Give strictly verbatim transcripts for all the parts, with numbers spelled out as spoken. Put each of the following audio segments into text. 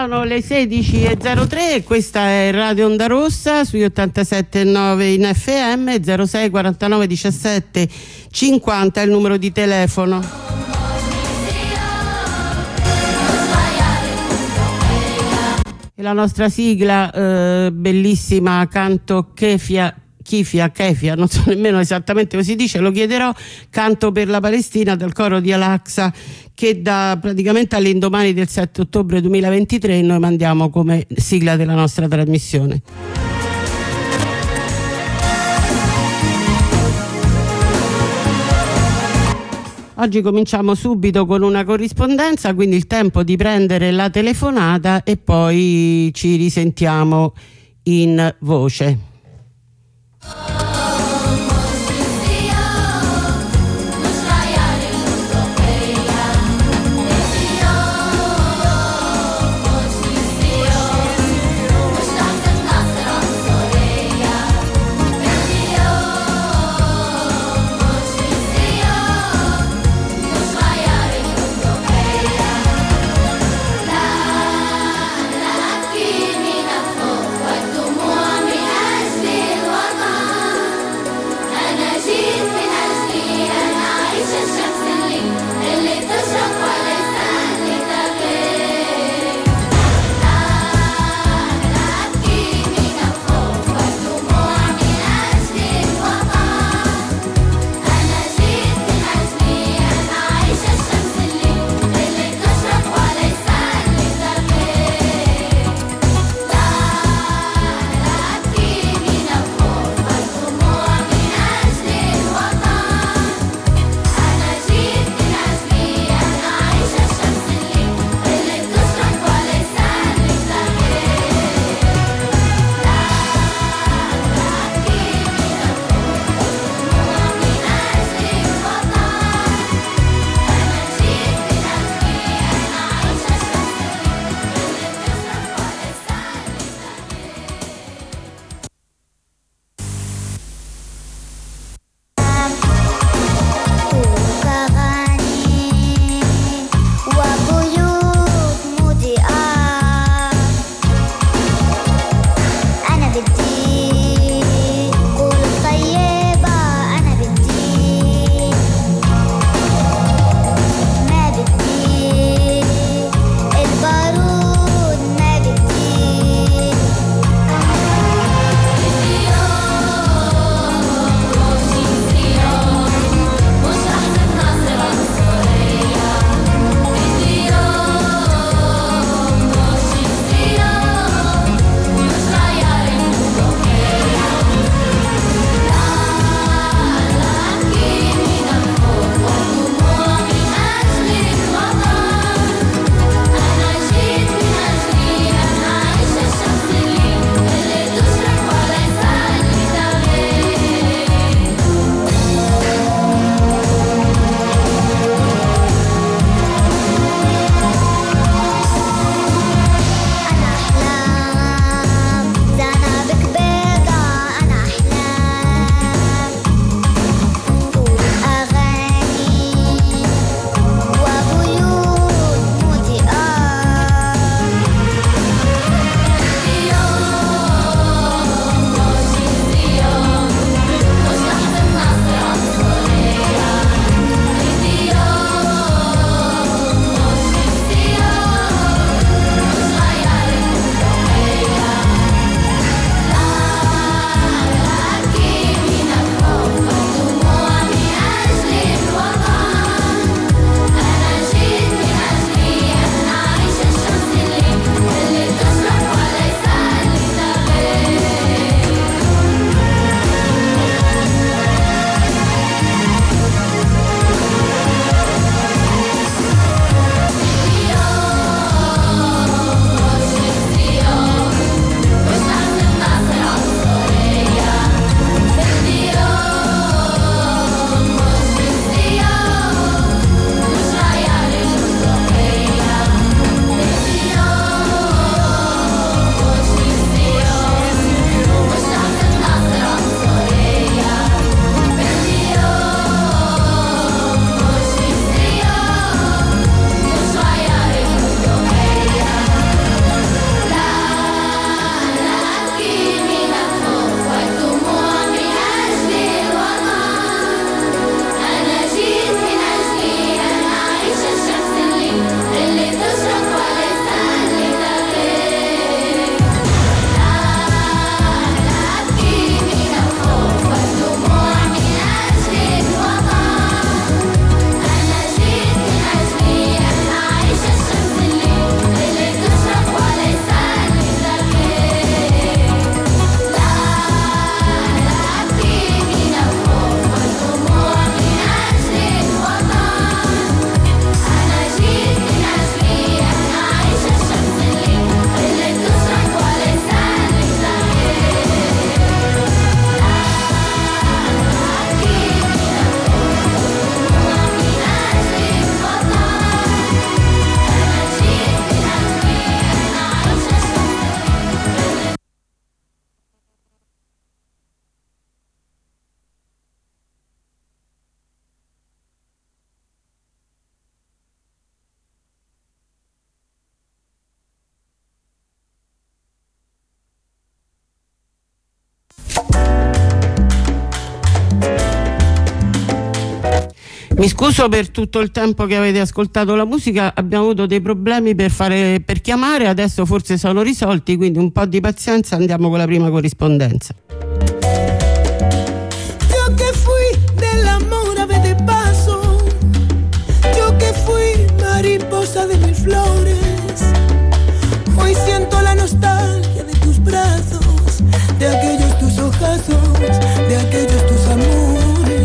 Sono le sedici e zero tre e questa è Radio Onda Rossa sugli ottantasette virgola nove in F M. Zero sei quarantanove diciassette cinquanta è il numero di telefono. E la nostra sigla eh, bellissima, canto Kefia Kifia, Kefia, non so nemmeno esattamente come si dice, lo chiederò, Canto per la Palestina del coro di Al-Aqsa, che da praticamente all'indomani del sette ottobre duemilaventitré noi mandiamo come sigla della nostra trasmissione. Oggi cominciamo subito con una corrispondenza, quindi il tempo di prendere la telefonata e poi ci risentiamo in voce. لا لا كيمي نفوق وقت مو عم يقال Mi scuso per tutto il tempo che avete ascoltato la musica, abbiamo avuto dei problemi per fare per chiamare, adesso forse sono risolti, quindi un po' di pazienza, andiamo con la prima corrispondenza. Yo que fui del amor ave de paso, yo que fui mariposa de mil flores, hoy siento la nostalgia de tus brazos, de aquellos tus ojazos, de aquellos tus amores.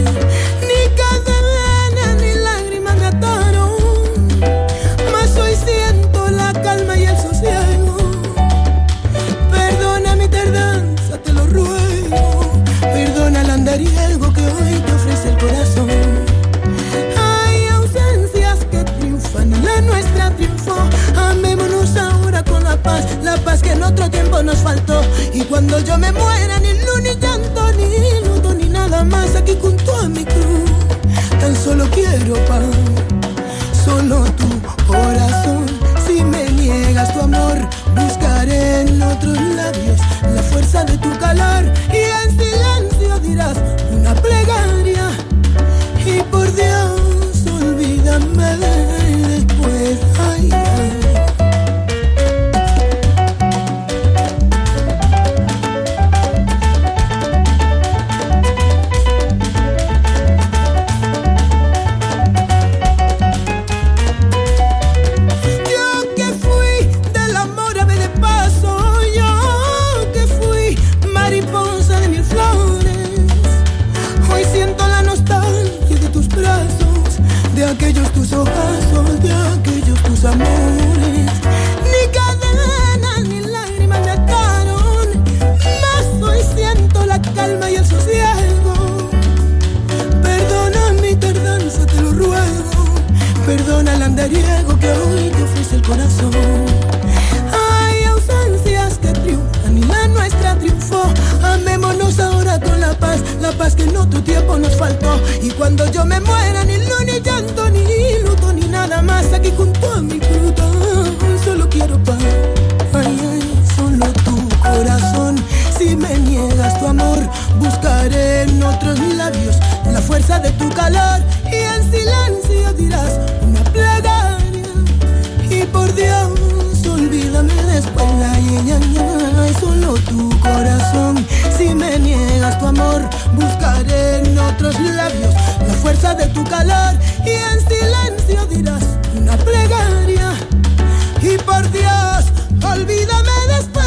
Algo que hoy te ofrece el corazón. Hay ausencias que triunfan, la nuestra triunfó. Amémonos ahora con la paz, la paz que en otro tiempo nos faltó. Y cuando yo me muera, ni luz, ni llanto, ni luto, ni nada más, aquí junto a mi cruz, tan solo quiero paz, solo tu corazón. Si me niegas tu amor, buscaré en otros labios la fuerza de tu calor, y en silencio dirás una plegaria, y por Dios olvídame después. Ay, ay. Aquellos tus ojazos, de aquellos tus amores, ni cadenas ni lágrimas me ataron, mas hoy siento la calma y el sosiego. Perdona mi tardanza, te lo ruego, perdona el andariego que hoy te ofrece el corazón. Hay ausencias que triunfan y la nuestra triunfó. Amémonos ahora con la paz, la paz que en otro tiempo nos faltó. Y cuando yo me muera, ni luz, ni llanto, ni luto, ni nada más, aquí junto a mi fruta, solo quiero paz. Ay, ay, solo tu corazón. Si me niegas tu amor, buscaré en otros labios la fuerza de tu calor, y en silencio dirás una plegaria, y por Dios olvídame después. Ay, ay, ay, ay, solo tu corazón. Si me niegas tu amor, buscaré en otros labios la fuerza de tu calor, y en silencio dirás una plegaria, y por Dios olvídame después.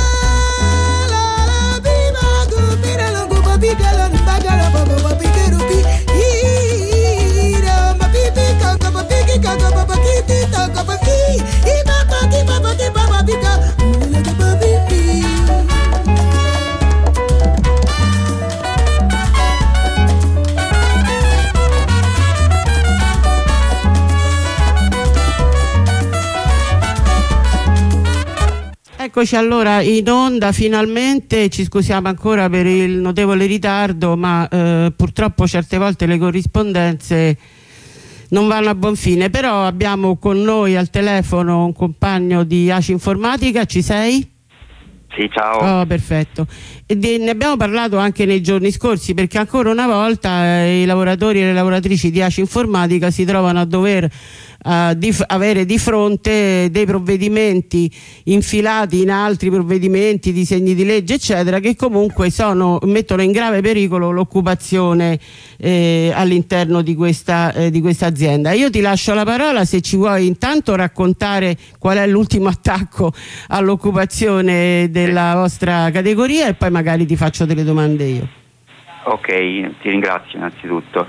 Eccoci allora in onda finalmente, ci scusiamo ancora per il notevole ritardo, ma eh, purtroppo certe volte le corrispondenze non vanno a buon fine, però abbiamo con noi al telefono un compagno di A C I Informatica. Ci sei? Sì, ciao. Oh, perfetto. E di, ne abbiamo parlato anche nei giorni scorsi, perché ancora una volta eh, i lavoratori e le lavoratrici di A C I Informatica si trovano a dover Uh, di avere di fronte dei provvedimenti infilati in altri provvedimenti, disegni di legge eccetera, che comunque sono, mettono in grave pericolo l'occupazione eh, all'interno di questa, eh, di questa azienda. Io ti lascio la parola, se ci vuoi intanto raccontare qual è l'ultimo attacco all'occupazione della vostra categoria, e poi magari ti faccio delle domande io. Ok, ti ringrazio innanzitutto.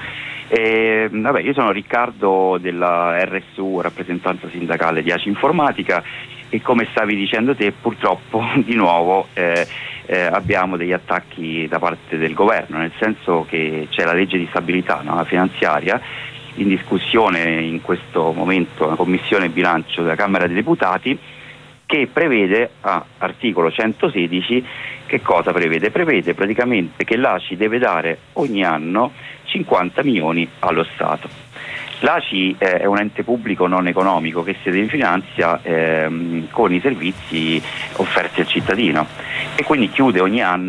Eh, vabbè, io sono Riccardo della R S U, rappresentanza sindacale di A C I Informatica, e come stavi dicendo te, purtroppo di nuovo eh, eh, abbiamo degli attacchi da parte del governo, nel senso che c'è la legge di stabilità, no? La finanziaria, in discussione in questo momento la Commissione Bilancio della Camera dei Deputati, che prevede, a articolo centosedici, che cosa prevede? Prevede praticamente che l'A C I deve dare ogni anno cinquanta milioni allo Stato. L'A C I eh, è un ente pubblico non economico che si finanzia ehm, con i servizi offerti al cittadino, e quindi chiude ogni anno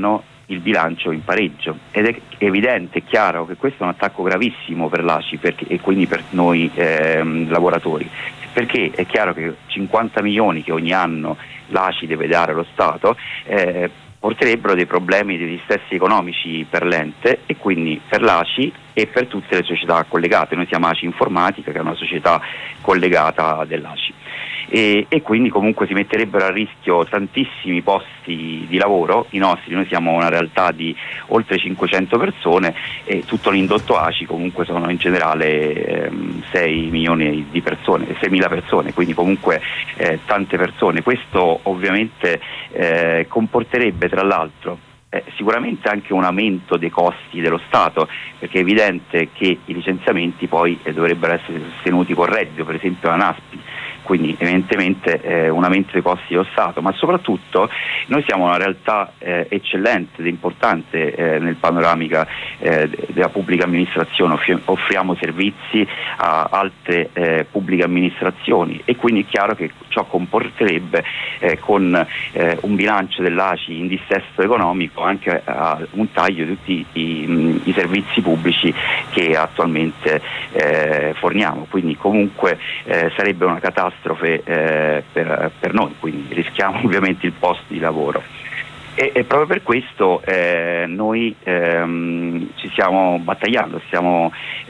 il bilancio in pareggio, ed è evidente, è chiaro che questo è un attacco gravissimo per l'A C I perché, e quindi per noi ehm, lavoratori, perché è chiaro che cinquanta milioni che ogni anno l'A C I deve dare allo Stato eh, porterebbero dei problemi degli stessi economici per l'ente e quindi per l'A C I e per tutte le società collegate. Noi siamo A C I Informatica, che è una società collegata dell'A C I. E, e quindi comunque si metterebbero a rischio tantissimi posti di lavoro, i nostri. Noi siamo una realtà di oltre cinquecento persone e tutto l'indotto A C I comunque sono in generale ehm, sei milioni di persone, seimila persone, quindi comunque eh, tante persone. Questo ovviamente eh, comporterebbe tra l'altro Eh, sicuramente anche un aumento dei costi dello Stato, perché è evidente che i licenziamenti poi eh, dovrebbero essere sostenuti con reddito, per esempio la NASPI, quindi evidentemente eh, un aumento dei costi dello Stato, ma soprattutto noi siamo una realtà eh, eccellente ed importante eh, nel panoramica eh, della pubblica amministrazione, Offri- offriamo servizi a altre eh, pubbliche amministrazioni e quindi è chiaro che ciò comporterebbe eh, con eh, un bilancio dell'A C I in dissesto economico anche a un taglio di tutti i, i servizi pubblici che attualmente eh, forniamo, quindi comunque eh, sarebbe una catastrofe eh, per, per noi, quindi rischiamo ovviamente il posto di lavoro. E, e proprio per questo eh, noi ehm, ci stiamo battagliando, stiamo,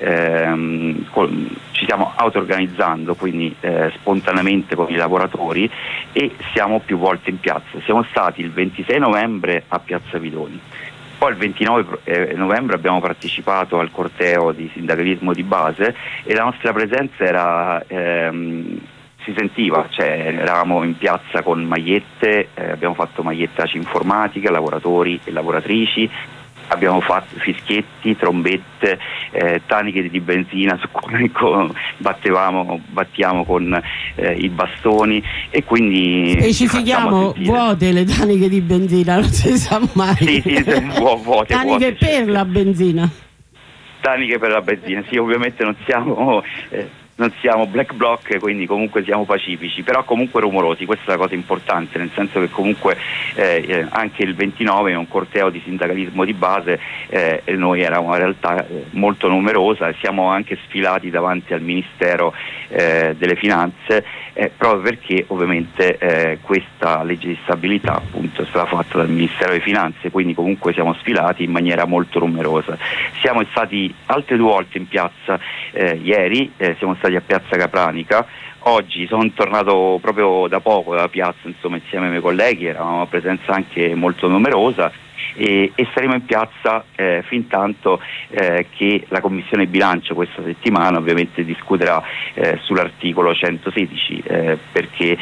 ehm, col, ci stiamo auto-organizzando, quindi eh, spontaneamente con i lavoratori, e siamo più volte in piazza. Siamo stati il ventisei novembre a Piazza Vidoni, poi il ventinove novembre abbiamo partecipato al corteo di sindacalismo di base e la nostra presenza era... Ehm, si sentiva, cioè eravamo in piazza con magliette, eh, abbiamo fatto magliette A C I Informatica, lavoratori e lavoratrici, abbiamo fatto fischietti, trombette, eh, taniche di benzina su cui battevamo, battiamo con eh, i bastoni, e quindi specifichiamo vuote le taniche di benzina, non si sa mai. Sì, sì, vu- vuote, taniche vuote, per certo. La benzina. Taniche per la benzina, sì, ovviamente non siamo... Eh, non siamo black bloc, quindi comunque siamo pacifici, però comunque rumorosi. Questa è la cosa importante, nel senso che comunque eh, anche il ventinove è un corteo di sindacalismo di base eh, e noi eravamo una realtà eh, molto numerosa, siamo anche sfilati davanti al Ministero eh, delle Finanze eh, proprio perché ovviamente eh, questa legge di stabilità appunto è stata fatta dal Ministero delle Finanze, quindi comunque siamo sfilati in maniera molto numerosa. Siamo stati altre due volte in piazza eh, ieri, eh, siamo stati a Piazza Capranica. Oggi sono tornato proprio da poco dalla piazza, insomma, insieme ai miei colleghi, eravamo a presenza anche molto numerosa, e, e saremo in piazza eh, fin tanto eh, che la Commissione Bilancio questa settimana ovviamente discuterà eh, sull'articolo centosedici eh, perché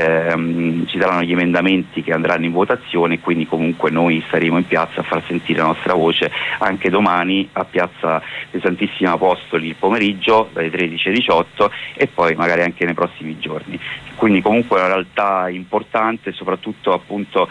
ehm, ci saranno gli emendamenti che andranno in votazione, quindi comunque noi saremo in piazza a far sentire la nostra voce anche domani a Piazza dei Santissimi Apostoli il pomeriggio dalle tredici alle diciotto e poi magari anche nei prossimi giorni. Quindi comunque è una realtà importante, soprattutto appunto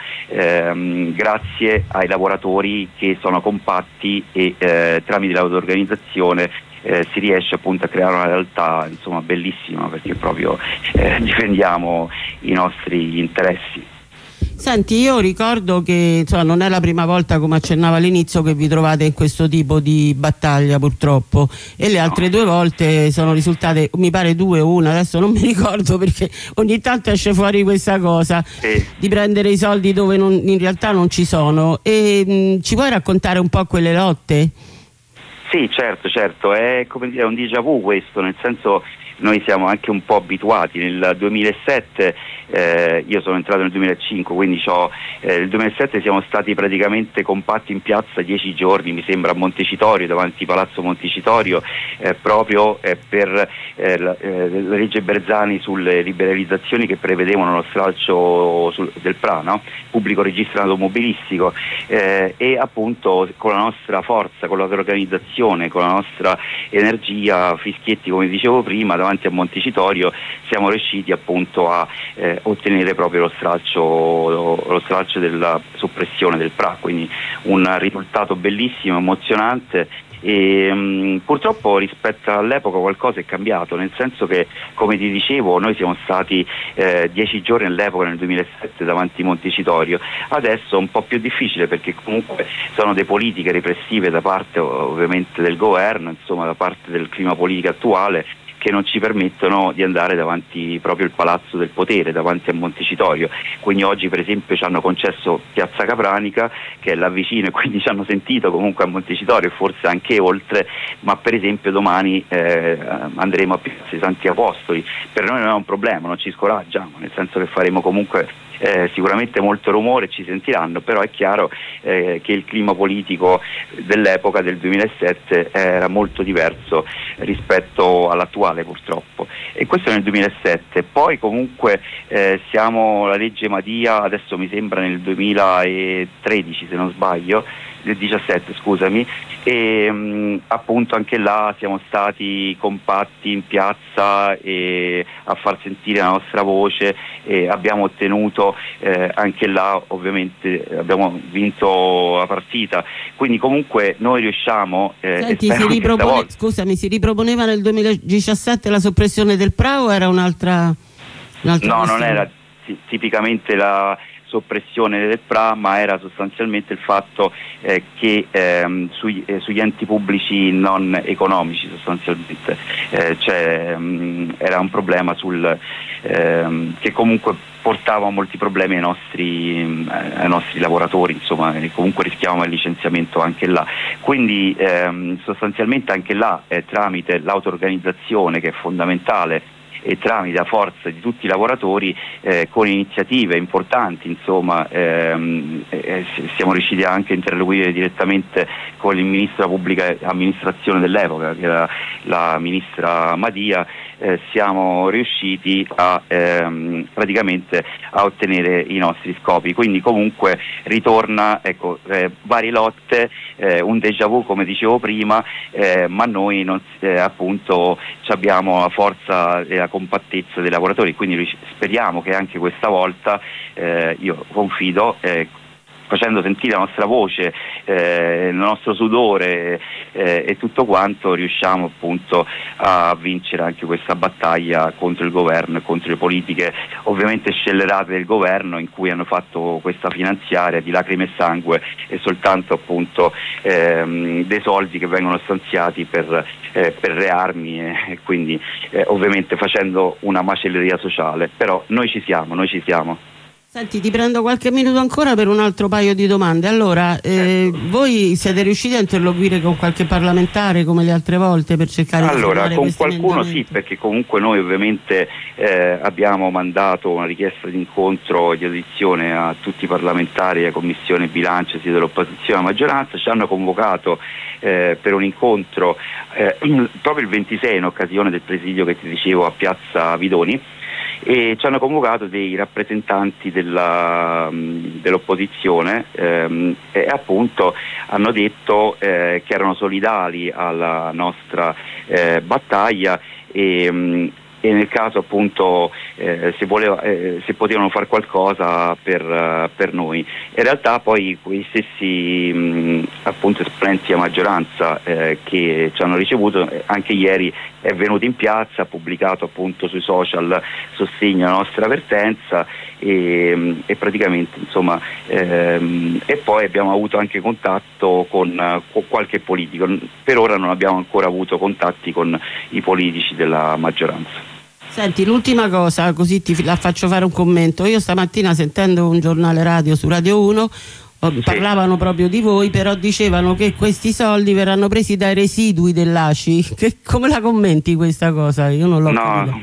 ehm, grazie ai lavoratori che sono compatti e eh, tramite l'auto-organizzazione eh, si riesce appunto a creare una realtà insomma bellissima, perché proprio eh, difendiamo i nostri interessi. Senti, io ricordo che insomma, non è la prima volta, come accennavo all'inizio, che vi trovate in questo tipo di battaglia purtroppo, e le altre due volte sono risultate, mi pare due o una, adesso non mi ricordo perché ogni tanto esce fuori questa cosa sì. di prendere i soldi dove non, in realtà non ci sono, e mh, ci puoi raccontare un po' quelle lotte? Sì, certo, certo, è come dire un déjà vu questo, nel senso noi siamo anche un po' abituati. Nel duemilasette, eh, io sono entrato nel duemilacinque, quindi c'ho, eh, nel duemilasette siamo stati praticamente compatti in piazza dieci giorni, mi sembra, a Montecitorio, davanti a Palazzo Montecitorio, eh, proprio eh, per eh, la, eh, la legge Berzani sulle liberalizzazioni che prevedevano lo stralcio sul, del P R A, no? Pubblico registro automobilistico, eh, e appunto con la nostra forza, con l'organizzazione, con la nostra energia, fischietti come dicevo prima, davanti a Montecitorio siamo riusciti appunto a eh, ottenere proprio lo stralcio, lo, lo stralcio della soppressione del P R A, quindi un risultato bellissimo, emozionante, E, mh, purtroppo rispetto all'epoca qualcosa è cambiato, nel senso che, come ti dicevo, noi siamo stati eh, dieci giorni all'epoca, nel duemilasette, davanti a Montecitorio. Adesso è un po' più difficile, perché comunque sono delle politiche repressive da parte ovviamente del governo, insomma da parte del clima politico attuale, che non ci permettono di andare davanti proprio al Palazzo del Potere, davanti a Montecitorio. Quindi oggi per esempio ci hanno concesso Piazza Capranica, che è là vicino, e quindi ci hanno sentito comunque a Montecitorio e forse anche oltre, ma per esempio domani eh, andremo a Piazza dei Santi Apostoli. Per noi non è un problema, non ci scoraggiamo, nel senso che faremo comunque Eh, sicuramente molto rumore, ci sentiranno, però è chiaro eh, che il clima politico dell'epoca del duemilasette era molto diverso rispetto all'attuale, purtroppo, e questo nel duemilasette. Poi comunque eh, siamo la legge Madia, adesso mi sembra nel duemilatredici se non sbaglio, del diciassette scusami, e mh, appunto anche là siamo stati compatti in piazza e a far sentire la nostra voce, e abbiamo ottenuto eh, anche là, ovviamente abbiamo vinto la partita, quindi comunque noi riusciamo eh, Senti, si ripropone, scusami, si riproponeva nel duemiladiciassette la soppressione del P R A o era un'altra, un'altra no, questione? Non era tipicamente la soppressione del P R A, ma era sostanzialmente il fatto eh, che ehm, sui, eh, sugli enti pubblici non economici sostanzialmente eh, cioè, mh, era un problema sul, ehm, che comunque portava molti problemi ai nostri, ai nostri lavoratori, insomma, e comunque rischiavamo il licenziamento anche là. Quindi ehm, sostanzialmente anche là eh, tramite l'auto-organizzazione, che è fondamentale, e tramite la forza di tutti i lavoratori, eh, con iniziative importanti, insomma, ehm, eh, siamo riusciti anche a interloquire direttamente con il ministro della pubblica amministrazione dell'epoca, che era la ministra Madia. Eh, siamo riusciti a ehm, praticamente a ottenere i nostri scopi, quindi comunque ritorna, ecco, eh, varie lotte, eh, un déjà vu come dicevo prima, eh, ma noi non, eh, appunto abbiamo la forza e la compattezza dei lavoratori, quindi speriamo che anche questa volta, eh, io confido, eh, facendo sentire la nostra voce, eh, il nostro sudore eh, e tutto quanto, riusciamo appunto a vincere anche questa battaglia contro il governo e contro le politiche ovviamente scellerate del governo, in cui hanno fatto questa finanziaria di lacrime e sangue e soltanto appunto ehm, dei soldi che vengono stanziati per, eh, per le armi, e, e quindi eh, ovviamente facendo una macelleria sociale. Però noi ci siamo, noi ci siamo. Senti, ti prendo qualche minuto ancora per un altro paio di domande. Allora, eh, voi siete riusciti a interloquire con qualche parlamentare come le altre volte per cercare allora, di con qualcuno sì, perché comunque noi ovviamente eh, abbiamo mandato una richiesta di incontro, di audizione a tutti i parlamentari della Commissione Bilancio, sia dell'opposizione che della maggioranza. Ci hanno convocato eh, per un incontro eh, proprio il ventisei, in occasione del presidio che ti dicevo a Piazza Vidoni, e ci hanno convocato dei rappresentanti della, dell'opposizione ehm, e appunto hanno detto eh, che erano solidali alla nostra eh, battaglia e, mh, e nel caso appunto eh, se, voleva, eh, se potevano fare qualcosa per, uh, per noi. In realtà poi quei stessi mh, appunto esponenti a maggioranza eh, che ci hanno ricevuto, eh, anche ieri è venuto in piazza, ha pubblicato appunto sui social sostegno alla nostra vertenza e, e praticamente insomma ehm, e poi abbiamo avuto anche contatto con, uh, con qualche politico. Per ora non abbiamo ancora avuto contatti con i politici della maggioranza. Senti, l'ultima cosa, così ti la faccio fare un commento. Io stamattina, sentendo un giornale radio su Radio uno, sì, parlavano proprio di voi, però dicevano che questi soldi verranno presi dai residui dell'A C I. Che, come la commenti questa cosa? Io non l'ho no, capita.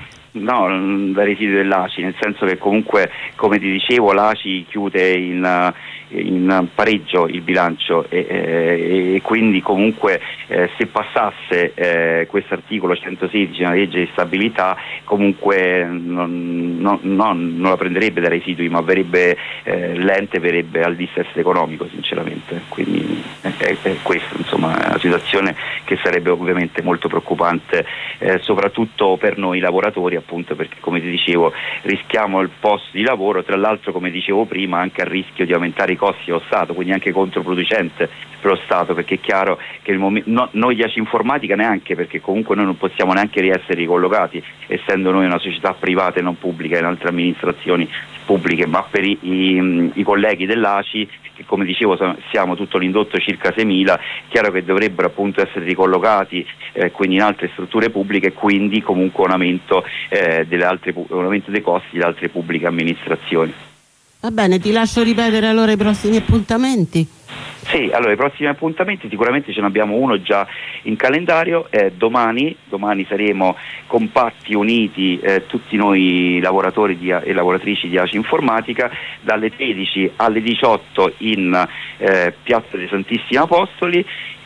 No, dai residui dell'A C I, nel senso che comunque, come ti dicevo, l'A C I chiude in, in pareggio il bilancio e, e, e quindi comunque eh, se passasse eh, questo articolo centosedici nella legge di stabilità, comunque non, non, non, non la prenderebbe dai residui, ma verrebbe eh, l'ente verrebbe al dissesto economico, sinceramente. Quindi è, è, è questa insomma è una situazione che sarebbe ovviamente molto preoccupante, eh, soprattutto per noi lavoratori, appunto perché, come ti dicevo, rischiamo il posto di lavoro, tra l'altro, come dicevo prima, anche a rischio di aumentare i costi allo Stato, quindi anche controproducente per lo Stato, perché è chiaro che il mom- no, noi di A C I Informatica neanche, perché comunque noi non possiamo neanche riessere ricollocati, essendo noi una società privata e non pubblica in altre amministrazioni pubbliche, ma per i, i, i colleghi dell'A C I, che come dicevo siamo tutto l'indotto circa seimila, chiaro che dovrebbero appunto essere ricollocati eh, quindi in altre strutture pubbliche, e quindi comunque un aumento, eh, delle altre, un aumento dei costi di altre pubbliche amministrazioni. Va bene, ti lascio ripetere allora i prossimi appuntamenti. Sì, allora i prossimi appuntamenti sicuramente ce ne abbiamo uno già in calendario, eh, domani, domani saremo compatti, uniti, eh, tutti noi lavoratori di, e lavoratrici di A C I Informatica, dalle tredici alle diciotto in eh, Piazza dei Santissimi Apostoli,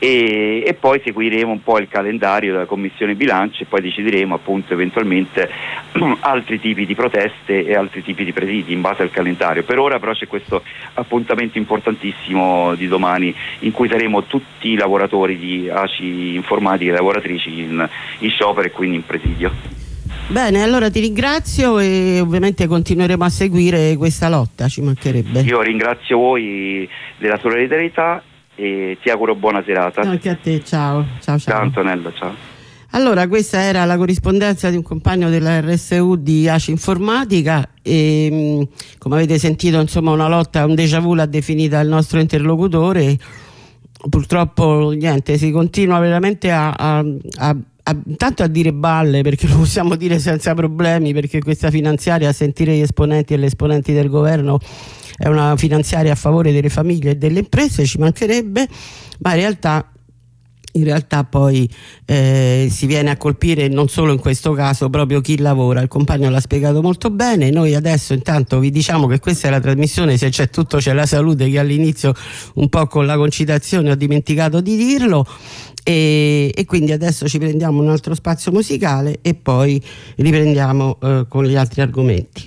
e, e poi seguiremo un po' il calendario della Commissione Bilancio e poi decideremo appunto eventualmente altri tipi di proteste e altri tipi di presidi in base al calendario. Per ora però c'è questo appuntamento importantissimo di domani, in cui saremo tutti i lavoratori di A C I Informatica e lavoratrici in, in sciopero e quindi in presidio. Bene, allora ti ringrazio e ovviamente continueremo a seguire questa lotta, ci mancherebbe. Io ringrazio voi della solidarietà e ti auguro buona serata. Anche a te, ciao. Ciao, ciao. Ciao Antonella, ciao. Allora, questa era la corrispondenza di un compagno della R S U di A C I Informatica e, come avete sentito, insomma, una lotta, un déjà vu l'ha definita il nostro interlocutore. Purtroppo niente, si continua veramente a, a, a, a tanto a dire balle, perché lo possiamo dire senza problemi, perché questa finanziaria, a sentire gli esponenti e le esponenti del governo, è una finanziaria a favore delle famiglie e delle imprese, ci mancherebbe, ma in realtà in realtà poi eh, si viene a colpire non solo in questo caso proprio chi lavora. Il compagno l'ha spiegato molto bene. Noi adesso intanto vi diciamo che questa è la trasmissione Se c'è tutto c'è la salute, che all'inizio un po' con la concitazione ho dimenticato di dirlo, e, e quindi adesso ci prendiamo un altro spazio musicale e poi riprendiamo eh, con gli altri argomenti.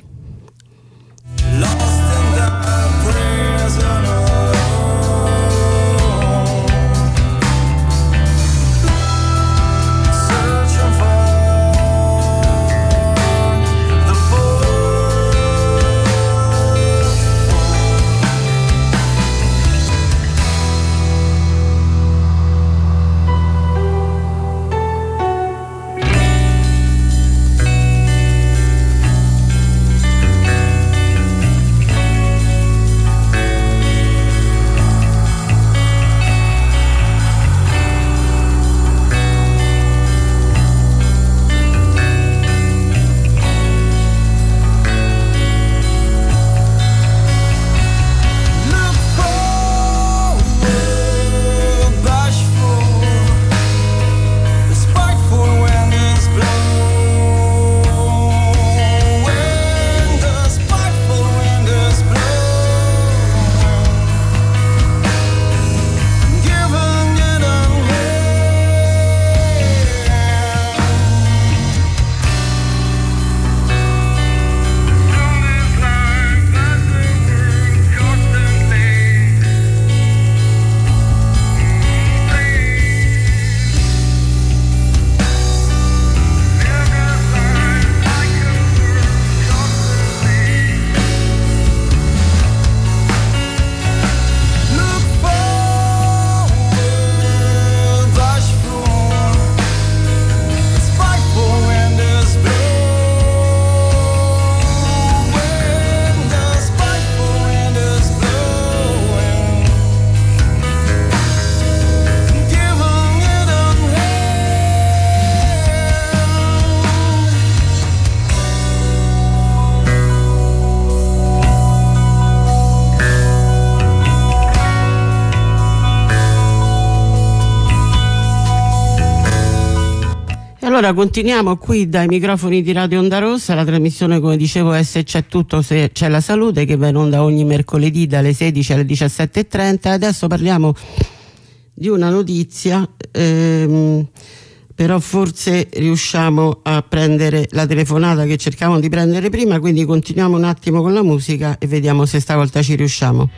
Allora continuiamo qui dai microfoni di Radio Onda Rossa, la trasmissione, come dicevo, è Se c'è tutto se c'è la salute, che va in onda ogni mercoledì dalle sedici alle diciassette e trenta. Adesso parliamo di una notizia, ehm, però forse riusciamo a prendere la telefonata che cercavamo di prendere prima, quindi continuiamo un attimo con la musica e vediamo se stavolta ci riusciamo.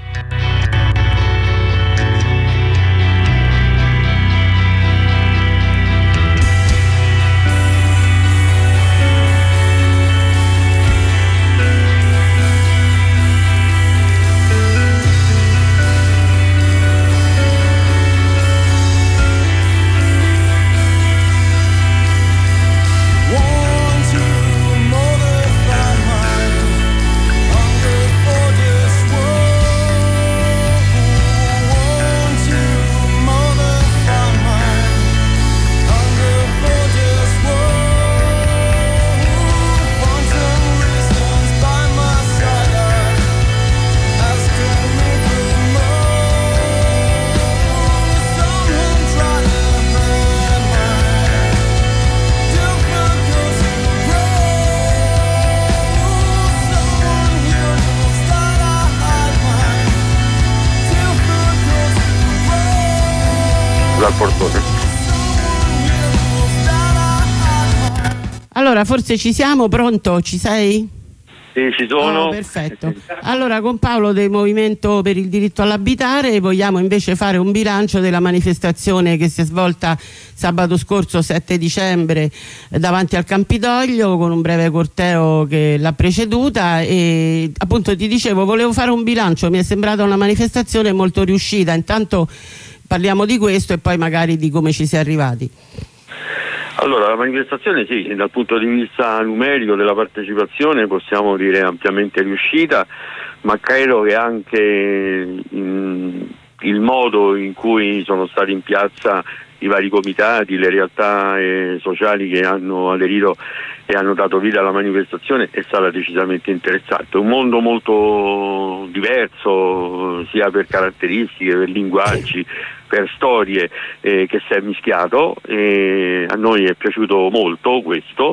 dal portone. Allora, forse ci siamo, pronto? Ci sei? Sì, ci sono. Oh, perfetto. Allora, con Paolo del Movimento per il Diritto all'Abitare vogliamo invece fare un bilancio della manifestazione che si è svolta sabato scorso sette dicembre davanti al Campidoglio, con un breve corteo che l'ha preceduta, e appunto ti dicevo, volevo fare un bilancio, mi è sembrata una manifestazione molto riuscita. Intanto parliamo di questo e poi magari di come ci si è arrivati. Allora, la manifestazione sì, dal punto di vista numerico della partecipazione possiamo dire ampiamente riuscita, ma credo che anche in, il modo in cui sono stati in piazza i vari comitati, le realtà eh, sociali che hanno aderito e hanno dato vita alla manifestazione è stata decisamente interessante. Un mondo molto diverso, sia per caratteristiche, per linguaggi, per storie, eh, che si è mischiato, e a noi è piaciuto molto questo.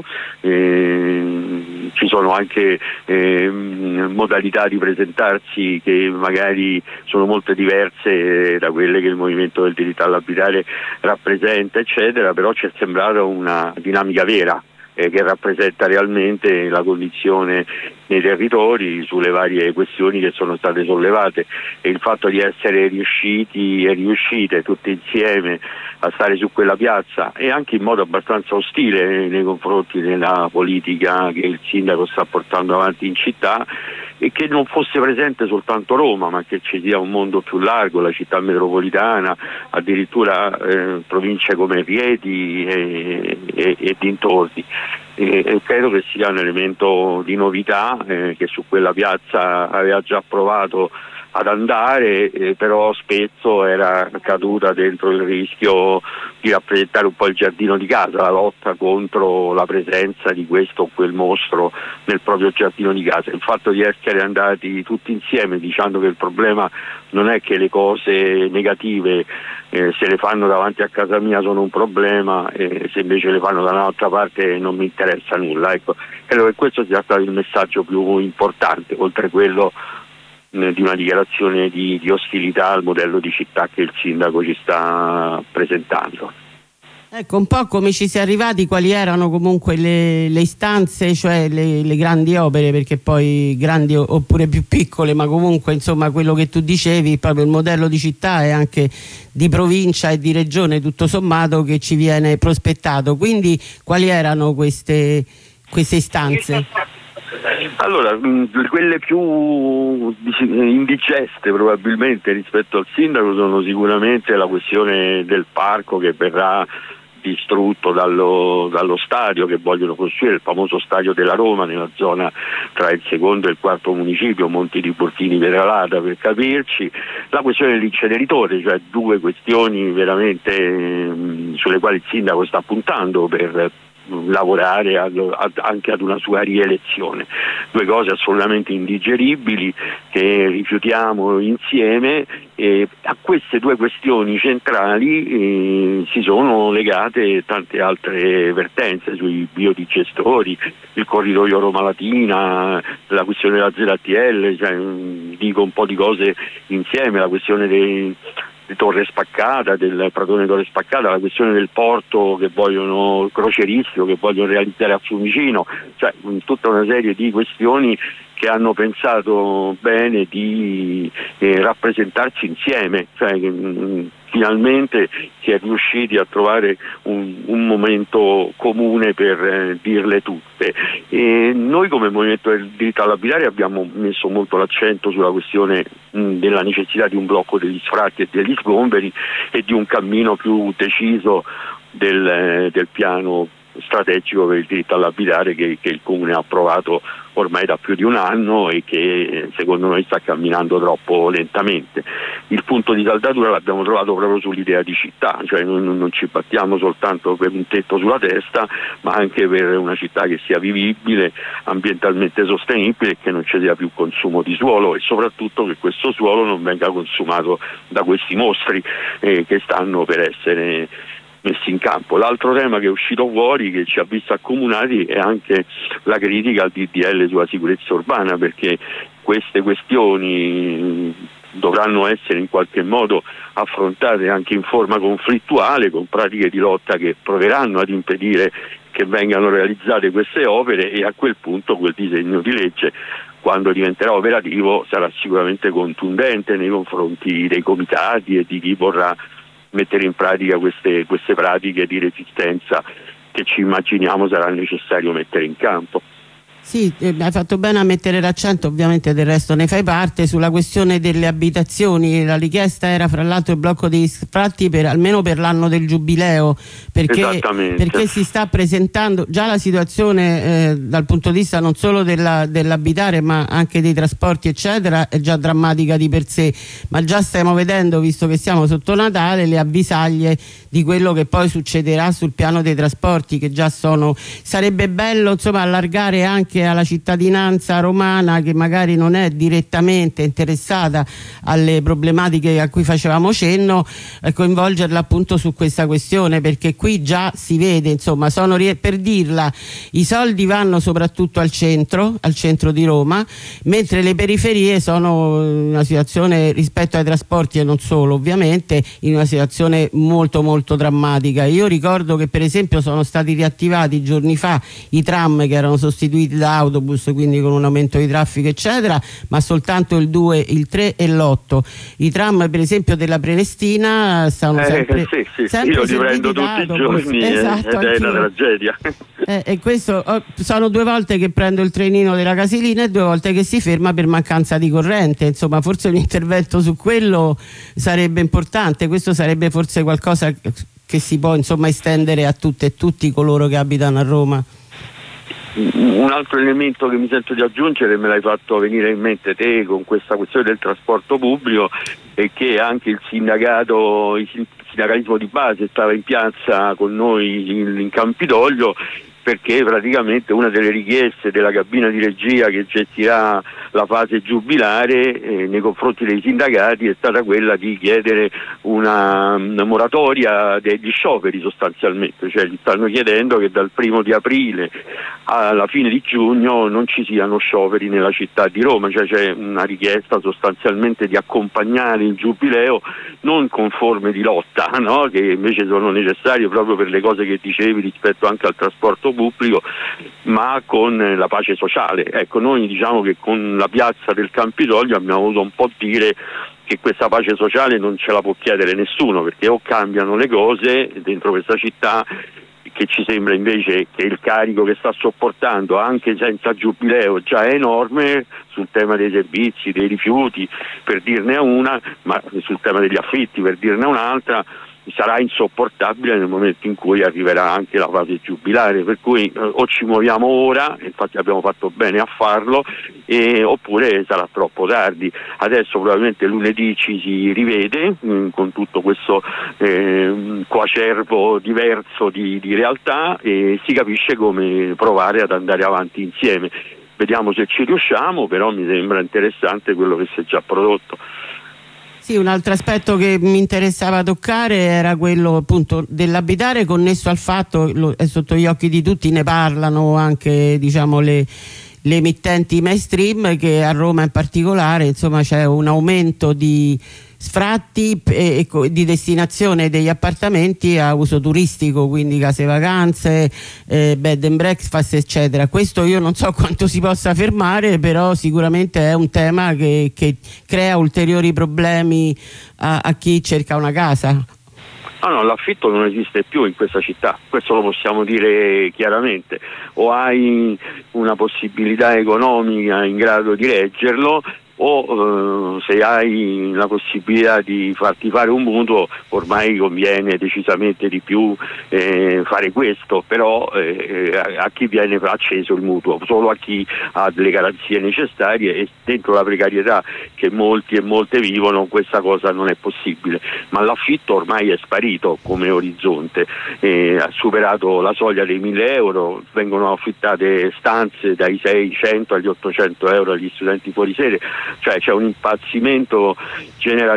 Eh, ci sono anche eh, modalità di presentarsi che magari sono molto diverse da quelle che il Movimento del Diritto all'Abitare rappresenta, eccetera, però ci è sembrata una dinamica vera, eh, che rappresenta realmente la condizione nei territori sulle varie questioni che sono state sollevate, e il fatto di essere riusciti e riuscite tutti insieme a stare su quella piazza, e anche in modo abbastanza ostile nei confronti della politica che il sindaco sta portando avanti in città, e che non fosse presente soltanto Roma, ma che ci sia un mondo più largo, la città metropolitana, addirittura eh, province come Rieti e, e, e dintorni. E, e credo che sia un elemento di novità, eh, che su quella piazza aveva già provato ad andare, eh, però spesso era caduta dentro il rischio di rappresentare un po' il giardino di casa, la lotta contro la presenza di questo o quel mostro nel proprio giardino di casa. Il fatto di essere andati tutti insieme dicendo che il problema non è che le cose negative eh, se le fanno davanti a casa mia sono un problema, e se invece le fanno da un'altra parte non mi interessa nulla. Ecco, credo che questo sia stato il messaggio più importante, oltre quello di una dichiarazione di, di ostilità al modello di città che il sindaco ci sta presentando. Ecco, un po' come ci si è arrivati, quali erano comunque le, le istanze, cioè le, le grandi opere, perché poi grandi oppure più piccole, ma comunque insomma quello che tu dicevi, proprio il modello di città e anche di provincia e di regione tutto sommato che ci viene prospettato. Quindi quali erano queste, queste istanze? Allora, quelle più indigeste probabilmente rispetto al sindaco sono sicuramente la questione del parco che verrà distrutto dallo, dallo stadio che vogliono costruire, il famoso stadio della Roma, nella zona tra il secondo e il quarto municipio, Monti di Burtini Peralata per capirci, la questione dell'inceneritore, cioè due questioni veramente mh, sulle quali il sindaco sta puntando per lavorare ad, ad, anche ad una sua rielezione. Due cose assolutamente indigeribili che rifiutiamo insieme, e a queste due questioni centrali eh, si sono legate tante altre vertenze sui biodigestori, il corridoio Roma Latina, la questione della Z T L, cioè, dico un po' di cose insieme, la questione dei di Torre Spaccata, del Pratone Torre Spaccata, la questione del porto che vogliono, croceristico, che vogliono realizzare a Fiumicino, cioè tutta una serie di questioni che hanno pensato bene di eh, rappresentarsi insieme, cioè mh, finalmente si è riusciti a trovare un, un momento comune per eh, dirle tutte. E noi come Movimento del Diritto all'Abitare abbiamo messo molto l'accento sulla questione mh, della necessità di un blocco degli sfratti e degli sgomberi e di un cammino più deciso del, eh, del piano strategico per il diritto all'abitare che, che il Comune ha approvato ormai da più di un anno e che secondo noi sta camminando troppo lentamente. Il punto di saldatura l'abbiamo trovato proprio sull'idea di città, cioè noi non ci battiamo soltanto per un tetto sulla testa, ma anche per una città che sia vivibile, ambientalmente sostenibile e che non ci sia più consumo di suolo, e soprattutto che questo suolo non venga consumato da questi mostri eh, che stanno per essere messi in campo. L'altro tema che è uscito fuori, che ci ha visto accomunati, è anche la critica al D D L sulla sicurezza urbana, perché queste questioni dovranno essere in qualche modo affrontate anche in forma conflittuale, con pratiche di lotta che proveranno ad impedire che vengano realizzate queste opere, e a quel punto quel disegno di legge, quando diventerà operativo, sarà sicuramente contundente nei confronti dei comitati e di chi vorrà mettere in pratica queste, queste pratiche di resistenza che ci immaginiamo sarà necessario mettere in campo. Sì, eh, hai fatto bene a mettere l'accento, ovviamente del resto ne fai parte, sulla questione delle abitazioni. La richiesta era fra l'altro il blocco degli sfratti per, almeno per l'anno del giubileo, perché, perché si sta presentando già la situazione eh, dal punto di vista non solo della, dell'abitare ma anche dei trasporti eccetera, è già drammatica di per sé, ma già stiamo vedendo, visto che siamo sotto Natale, le avvisaglie di quello che poi succederà sul piano dei trasporti, che già sono. Sarebbe bello insomma allargare anche alla cittadinanza romana, che magari non è direttamente interessata alle problematiche a cui facevamo cenno, eh, coinvolgerla appunto su questa questione, perché qui già si vede, insomma, sono, per dirla, i soldi vanno soprattutto al centro, al centro di Roma, mentre le periferie sono in una situazione, rispetto ai trasporti e non solo ovviamente, in una situazione molto molto drammatica. Io ricordo che per esempio sono stati riattivati giorni fa i tram, che erano sostituiti da autobus, quindi con un aumento di traffico eccetera, ma soltanto il due, il tre e l'otto. I tram per esempio della Prenestina stanno eh, sempre, sì, sì, sempre io li prendo tutti i giorni, esatto, ed è una tragedia. Eh, e questo oh, sono due volte che prendo il trenino della Casilina e due volte che si ferma per mancanza di corrente. Insomma, forse un intervento su quello sarebbe importante. Questo sarebbe forse qualcosa che si può insomma estendere a tutte e tutti coloro che abitano a Roma. Un altro elemento che mi sento di aggiungere, me l'hai fatto venire in mente te con questa questione del trasporto pubblico, è che anche il sindacato, il sindacalismo di base stava in piazza con noi in, in Campidoglio, perché praticamente una delle richieste della cabina di regia che gestirà la fase giubilare eh, nei confronti dei sindacati è stata quella di chiedere una, una moratoria degli scioperi sostanzialmente, cioè gli stanno chiedendo che dal primo di aprile alla fine di giugno non ci siano scioperi nella città di Roma, cioè c'è una richiesta sostanzialmente di accompagnare il giubileo non con forme di lotta, no? Che invece sono necessarie proprio per le cose che dicevi rispetto anche al trasporto pubblico, ma con la pace sociale. Ecco, noi diciamo che con la piazza del Campidoglio abbiamo voluto un po' dire che questa pace sociale non ce la può chiedere nessuno, perché o cambiano le cose dentro questa città, che ci sembra invece che il carico che sta sopportando anche senza giubileo già è enorme sul tema dei servizi, dei rifiuti, per dirne una, ma sul tema degli affitti per dirne un'altra, sarà insopportabile nel momento in cui arriverà anche la fase giubilare, per cui eh, o ci muoviamo ora, infatti abbiamo fatto bene a farlo, e, oppure sarà troppo tardi. Adesso probabilmente lunedì ci si rivede mh, con tutto questo eh, coacervo diverso di, di realtà, e si capisce come provare ad andare avanti insieme. Vediamo se ci riusciamo, però mi sembra interessante quello che si è già prodotto. Sì, un altro aspetto che mi interessava toccare era quello appunto dell'abitare, connesso al fatto, lo, è sotto gli occhi di tutti, ne parlano anche diciamo le, le emittenti mainstream, che a Roma in particolare insomma c'è un aumento di sfratti e, e di destinazione degli appartamenti a uso turistico, quindi case vacanze, eh, bed and breakfast eccetera. Questo io non so quanto si possa fermare, però sicuramente è un tema che, che crea ulteriori problemi a, a chi cerca una casa. No, no, l'affitto non esiste più in questa città, questo lo possiamo dire chiaramente. O hai una possibilità economica in grado di reggerlo, o eh, se hai la possibilità di farti fare un mutuo, ormai conviene decisamente di più eh, fare questo, però eh, a chi viene acceso il mutuo, solo a chi ha delle garanzie necessarie, e dentro la precarietà che molti e molte vivono questa cosa non è possibile. Ma l'affitto ormai è sparito come orizzonte, eh, ha superato la soglia dei mille euro, vengono affittate stanze dai seicento agli ottocento euro agli studenti fuori sede. Cioè c'è un impazzimento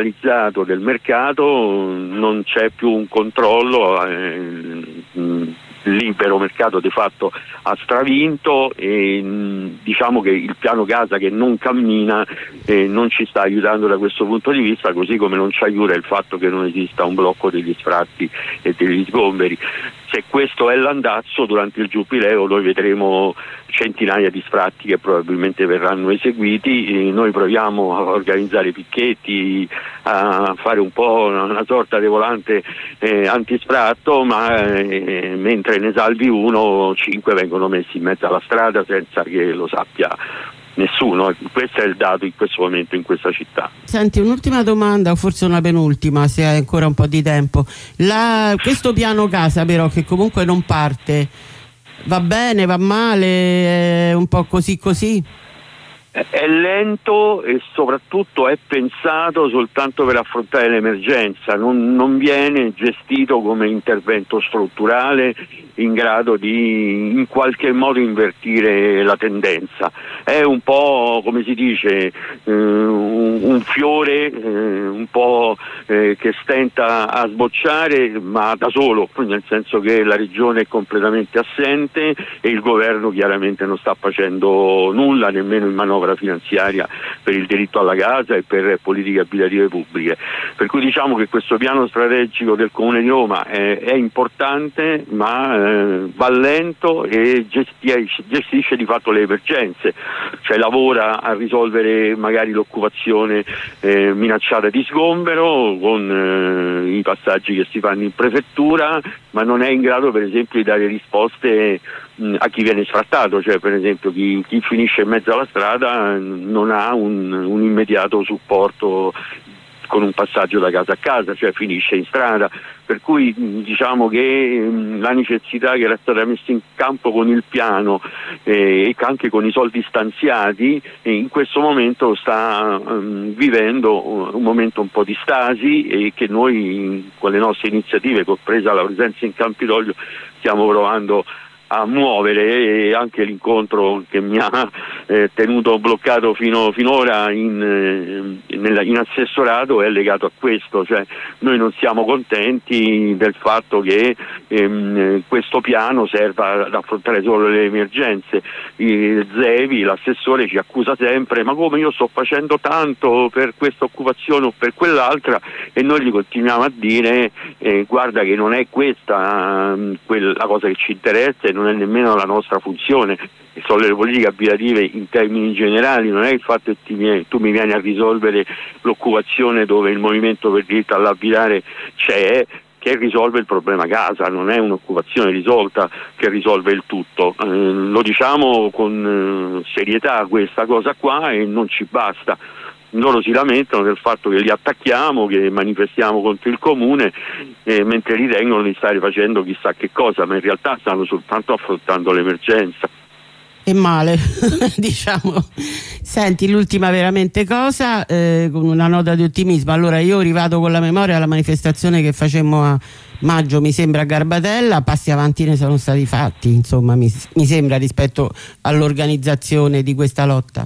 generalizzato del mercato, non c'è più un controllo, eh, il libero mercato di fatto ha stravinto e mh, diciamo che il piano casa che non cammina eh, non ci sta aiutando da questo punto di vista, così come non ci aiuta il fatto che non esista un blocco degli sfratti e degli sgomberi. Se questo è l'andazzo, durante il Giubileo noi vedremo centinaia di sfratti che probabilmente verranno eseguiti. E noi proviamo a organizzare picchetti, a fare un po' una, una sorta di volante eh, antisfratto, ma eh, mentre ne salvi uno, cinque vengono messi in mezzo alla strada senza che lo sappia nessuno. Questo è il dato in questo momento in questa città. Senti, un'ultima domanda, o forse una penultima se hai ancora un po' di tempo. La, questo piano casa però che comunque non parte, va bene, va male, è un po' così così? È lento e soprattutto è pensato soltanto per affrontare l'emergenza, non, non viene gestito come intervento strutturale in grado di in qualche modo invertire la tendenza. È un po', come si dice, eh, un, un fiore eh, un po' eh, che stenta a sbocciare, ma da solo, nel senso che la regione è completamente assente e il governo chiaramente non sta facendo nulla, nemmeno in manovra finanziaria per il diritto alla casa e per politiche abitative pubbliche. Per cui diciamo che questo piano strategico del Comune di Roma è, è importante, ma eh, va lento e gestisce, gestisce di fatto le emergenze, cioè lavora a risolvere magari l'occupazione eh, minacciata di sgombero con eh, i passaggi che si fanno in prefettura, ma non è in grado per esempio di dare risposte a chi viene sfrattato, cioè per esempio chi, chi finisce in mezzo alla strada non ha un, un immediato supporto con un passaggio da casa a casa, cioè finisce in strada. Per cui diciamo che la necessità che era stata messa in campo con il piano eh, e anche con i soldi stanziati eh, in questo momento sta um, vivendo un momento un po' di stasi e che noi con le nostre iniziative, compresa la presenza in Campidoglio, stiamo provando a muovere, e anche l'incontro che mi ha eh, tenuto bloccato fino finora in, eh, nella, in assessorato è legato a questo, cioè noi non siamo contenti del fatto che ehm, questo piano serva ad affrontare solo le emergenze. I Zevi, l'assessore, ci accusa sempre: ma come, io sto facendo tanto per questa occupazione o per quell'altra, e noi gli continuiamo a dire eh, guarda che non è questa eh, quella, la cosa che ci interessa, e non è nemmeno la nostra funzione. Sono le politiche abitative in termini generali, non è il fatto che ti vieni, tu mi vieni a risolvere l'occupazione dove il movimento per diritto all'abitare c'è, che risolve il problema casa, non è un'occupazione risolta che risolve il tutto. Eh, lo diciamo con eh, serietà questa cosa qua, e non ci basta. Loro si lamentano del fatto che li attacchiamo, che manifestiamo contro il comune, eh, mentre ritengono di stare facendo chissà che cosa, ma in realtà stanno soltanto affrontando l'emergenza. E male, diciamo. Senti, l'ultima veramente cosa, eh, con una nota di ottimismo. Allora, io rivado con la memoria alla manifestazione che facemmo a maggio, mi sembra, a Garbatella. Passi avanti ne sono stati fatti, insomma, mi, mi sembra, rispetto all'organizzazione di questa lotta.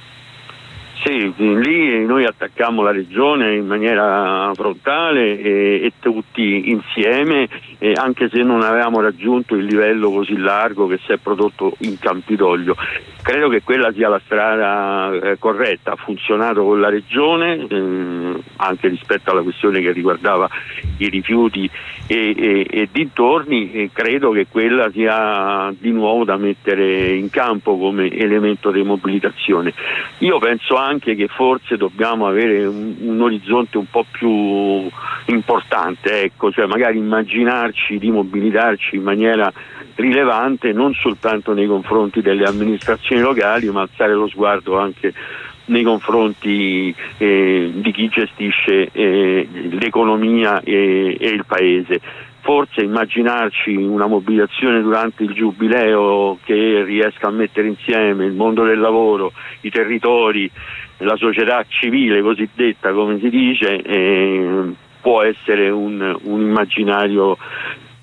Sì, lì noi attaccammo la regione in maniera frontale e, e tutti insieme, e anche se non avevamo raggiunto il livello così largo che si è prodotto in Campidoglio. Credo che quella sia la strada eh, corretta, ha funzionato con la regione, eh, anche rispetto alla questione che riguardava i rifiuti e, e, e dintorni, e credo che quella sia di nuovo da mettere in campo come elemento di mobilitazione. Io penso anche che forse dobbiamo avere un, un orizzonte un po' più importante, ecco, cioè magari immaginarci di mobilitarci in maniera rilevante non soltanto nei confronti delle amministrazioni locali, ma alzare lo sguardo anche nei confronti eh, di chi gestisce eh, l'economia e, e il paese. Forse immaginarci una mobilitazione durante il Giubileo che riesca a mettere insieme il mondo del lavoro, i territori, la società civile cosiddetta, come si dice, eh, può essere un, un immaginario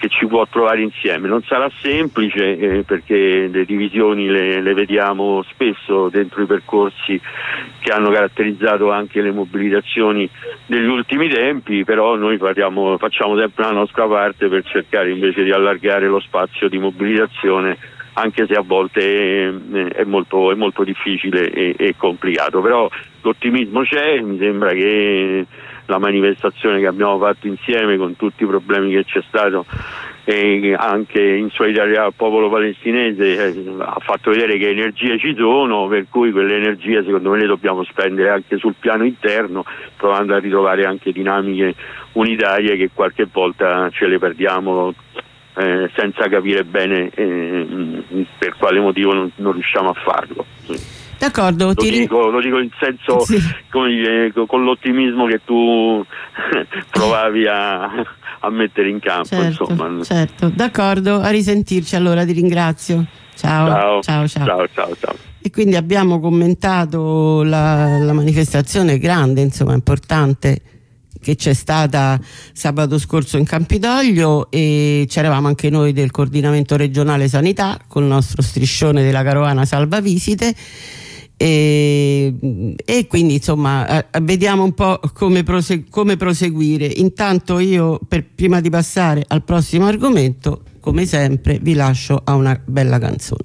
che ci può trovare insieme. Non sarà semplice eh, perché le divisioni le, le vediamo spesso dentro i percorsi che hanno caratterizzato anche le mobilitazioni degli ultimi tempi, però noi facciamo, facciamo sempre la nostra parte per cercare invece di allargare lo spazio di mobilitazione, anche se a volte è, è, molto, è molto difficile e, e complicato, però l'ottimismo c'è. Mi sembra che la manifestazione che abbiamo fatto insieme, con tutti i problemi che c'è stato e anche in solidarietà al popolo palestinese, eh, ha fatto vedere che energie ci sono, per cui quelle energie secondo me le dobbiamo spendere anche sul piano interno, provando a ritrovare anche dinamiche unitarie che qualche volta ce le perdiamo eh, senza capire bene eh, per quale motivo non, non riusciamo a farlo. D'accordo, lo, ti... dico, lo dico in senso, sì, come dire, con l'ottimismo che tu provavi a, a mettere in campo. Certo, insomma. certo, d'accordo, a risentirci allora, ti ringrazio. Ciao, ciao, ciao, ciao. ciao, ciao, ciao. E quindi abbiamo commentato la, la manifestazione grande, insomma, importante, che c'è stata sabato scorso in Campidoglio, e c'eravamo anche noi del coordinamento regionale sanità con il nostro striscione della carovana Salva Visite. E, e quindi insomma eh, vediamo un po' come, prosegu- come proseguire. Intanto io, per, prima di passare al prossimo argomento, come sempre vi lascio a una bella canzone.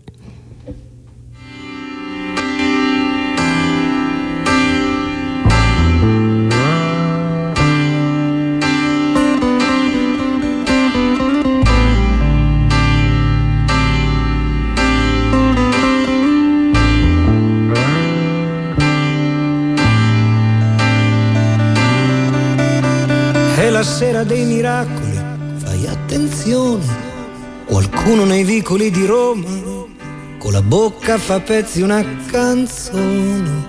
La sera dei miracoli, fai attenzione, qualcuno nei vicoli di Roma con la bocca fa pezzi una canzone.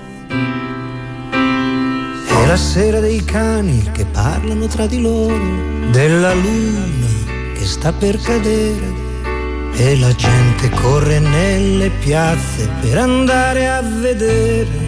È la sera dei cani che parlano tra di loro, della luna che sta per cadere, e la gente corre nelle piazze per andare a vedere.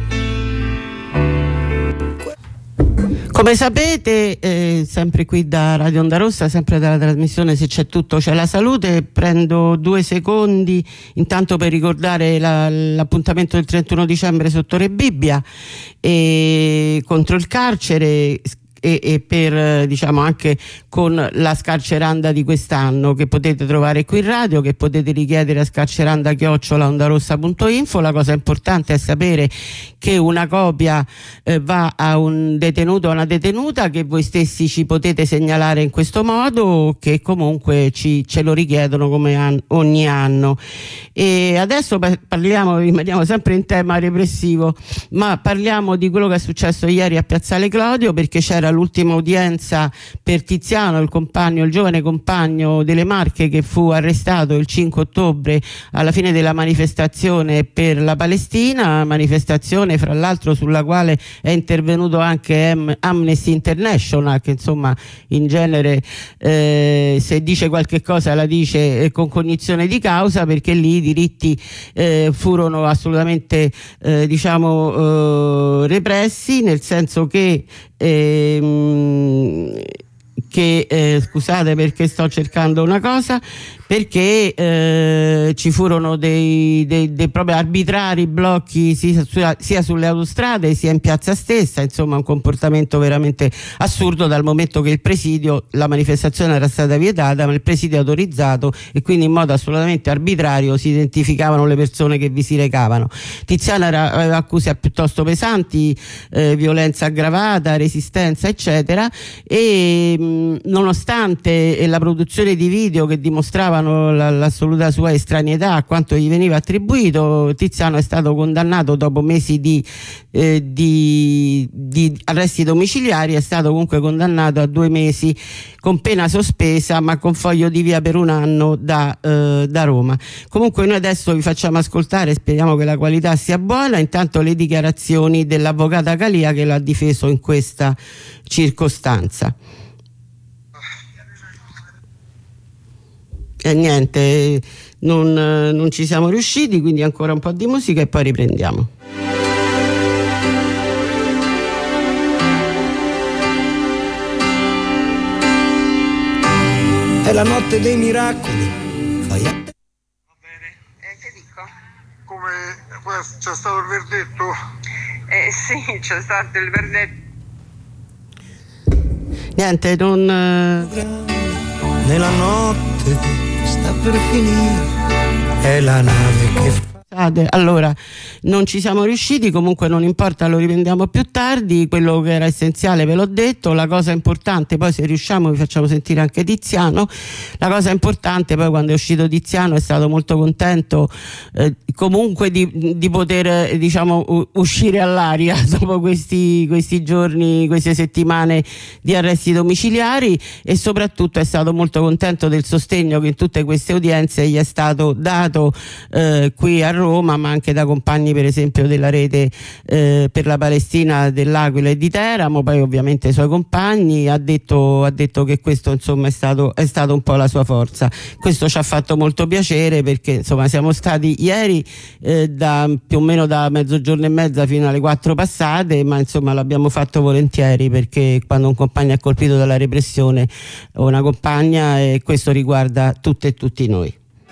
Come sapete, eh, sempre qui da Radio Onda Rossa, sempre dalla trasmissione Se c'è tutto c'è la salute, prendo due secondi intanto per ricordare la, l'appuntamento del trentuno dicembre sotto Re Bibbia e contro il carcere, e, e per diciamo anche con la scarceranda di quest'anno, che potete trovare qui in radio, che potete richiedere a scarceranda chiocciola ondarossa punto info. La cosa importante è sapere che una copia eh, va a un detenuto o una detenuta, che voi stessi ci potete segnalare in questo modo, che comunque ci, ce lo richiedono come an- ogni anno. E adesso parliamo, rimaniamo sempre in tema repressivo, ma parliamo di quello che è successo ieri a Piazzale Clodio, perché c'era l'ultima udienza per Tiziano, il compagno, il giovane compagno delle Marche, che fu arrestato il cinque ottobre alla fine della manifestazione per la Palestina, manifestazione fra l'altro sulla quale è intervenuto anche Am- Amnesty International, che insomma in genere eh, se dice qualche cosa la dice eh, con cognizione di causa, perché lì i diritti eh, furono assolutamente eh, diciamo eh, repressi, nel senso che ehm, che eh, scusate perché sto cercando una cosa, perché eh, ci furono dei, dei, dei proprio arbitrari blocchi sia, sia sulle autostrade sia in piazza stessa, insomma un comportamento veramente assurdo, dal momento che il presidio, la manifestazione era stata vietata ma il presidio è autorizzato, e quindi in modo assolutamente arbitrario si identificavano le persone che vi si recavano. Tiziano era, aveva accuse piuttosto pesanti, eh, violenza aggravata, resistenza eccetera, e mh, nonostante la produzione di video che dimostrava l'assoluta sua estraneità a quanto gli veniva attribuito, Tiziano è stato condannato dopo mesi di, eh, di, di arresti domiciliari, è stato comunque condannato a due mesi con pena sospesa ma con foglio di via per un anno da, eh, da Roma. Comunque noi adesso vi facciamo ascoltare, speriamo che la qualità sia buona, intanto le dichiarazioni dell'avvocata Calia che l'ha difeso in questa circostanza. E niente, non, non ci siamo riusciti, quindi ancora un po' di musica e poi riprendiamo. È la notte dei miracoli. Fai a te. Va bene. Eh, che dico? Come c'è stato il verdetto? Eh sì, c'è stato il verdetto. Niente, non... Nella notte sta per finire, è la nave che... Allora, non ci siamo riusciti, comunque non importa, lo riprendiamo più tardi. Quello che era essenziale ve l'ho detto, la cosa importante, poi se riusciamo vi facciamo sentire anche Tiziano. La cosa importante poi, quando è uscito Tiziano, è stato molto contento eh, comunque di, di poter diciamo uscire all'aria dopo questi, questi giorni, queste settimane di arresti domiciliari, e soprattutto è stato molto contento del sostegno che in tutte queste udienze gli è stato dato eh, qui a Roma, ma anche da compagni per esempio della rete eh, per la Palestina dell'Aquila e di Teramo, poi ovviamente i suoi compagni. Ha detto, ha detto che questo insomma è stato, è stato un po' la sua forza. Questo ci ha fatto molto piacere, perché insomma siamo stati ieri eh, da più o meno da mezzogiorno e mezza fino alle quattro passate, ma insomma l'abbiamo fatto volentieri, perché quando un compagno è colpito dalla repressione o una compagna, e questo riguarda tutte e tutti noi.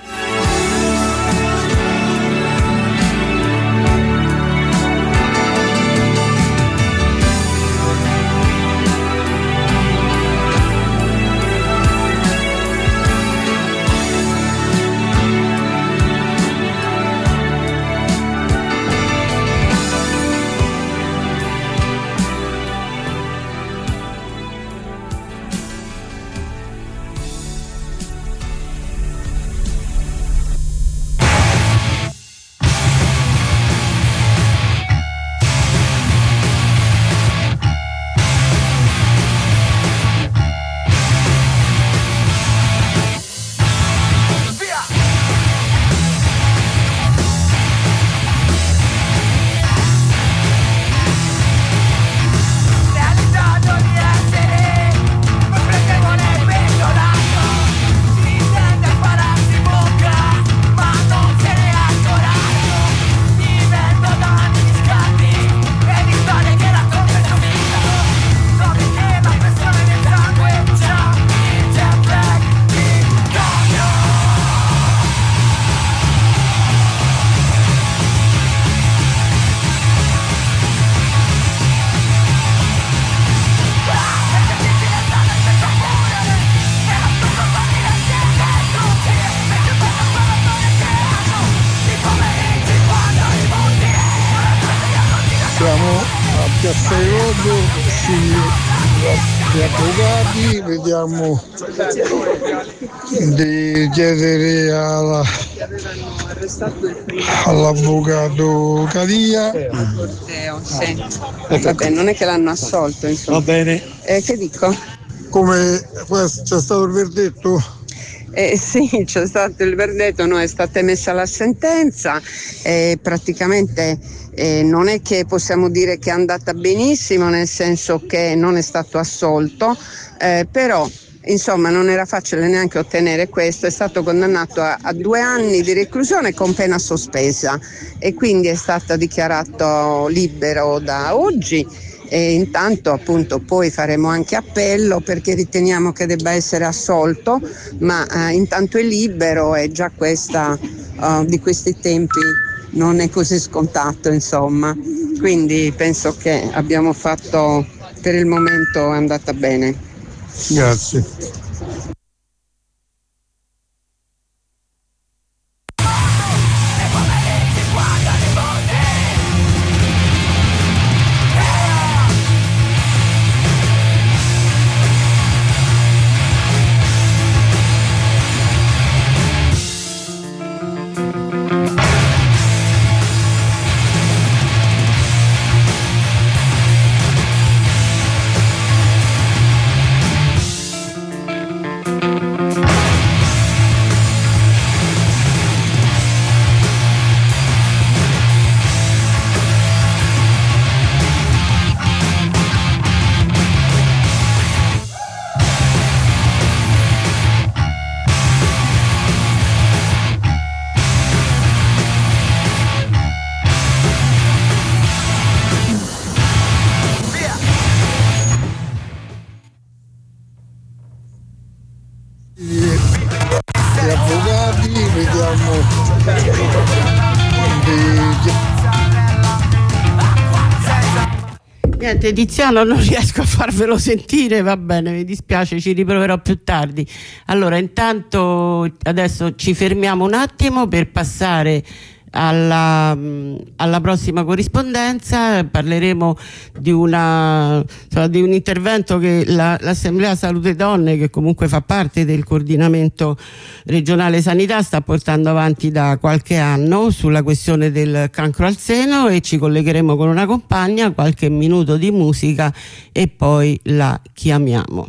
Gli avvocati, vediamo di chiedere alla, all'avvocato Caria. Corteo, sì. Vabbè, non è che l'hanno assolto, insomma. Va bene. Eh, che dico? Come c'è stato il verdetto? Eh, sì, c'è stato il verdetto, no, è stata emessa la sentenza, eh, praticamente eh, non è che possiamo dire che è andata benissimo, nel senso che non è stato assolto, eh, però insomma non era facile neanche ottenere questo. È stato condannato a, a due anni di reclusione con pena sospesa e quindi è stato dichiarato libero da oggi. E intanto appunto poi faremo anche appello, perché riteniamo che debba essere assolto, ma eh, intanto è libero, e già questa uh, di questi tempi non è così scontato, insomma, quindi penso che abbiamo fatto, per il momento è andata bene. Grazie. Niente, Tiziano, non riesco a farvelo sentire, va bene, mi dispiace, ci riproverò più tardi. Allora, intanto adesso ci fermiamo un attimo per passare alla, alla prossima corrispondenza. Parleremo di, una, insomma, di un intervento che la, l'Assemblea Salute Donne, che comunque fa parte del coordinamento regionale sanità, sta portando avanti da qualche anno sulla questione del cancro al seno, e ci collegheremo con una compagna, qualche minuto di musica e poi la chiamiamo.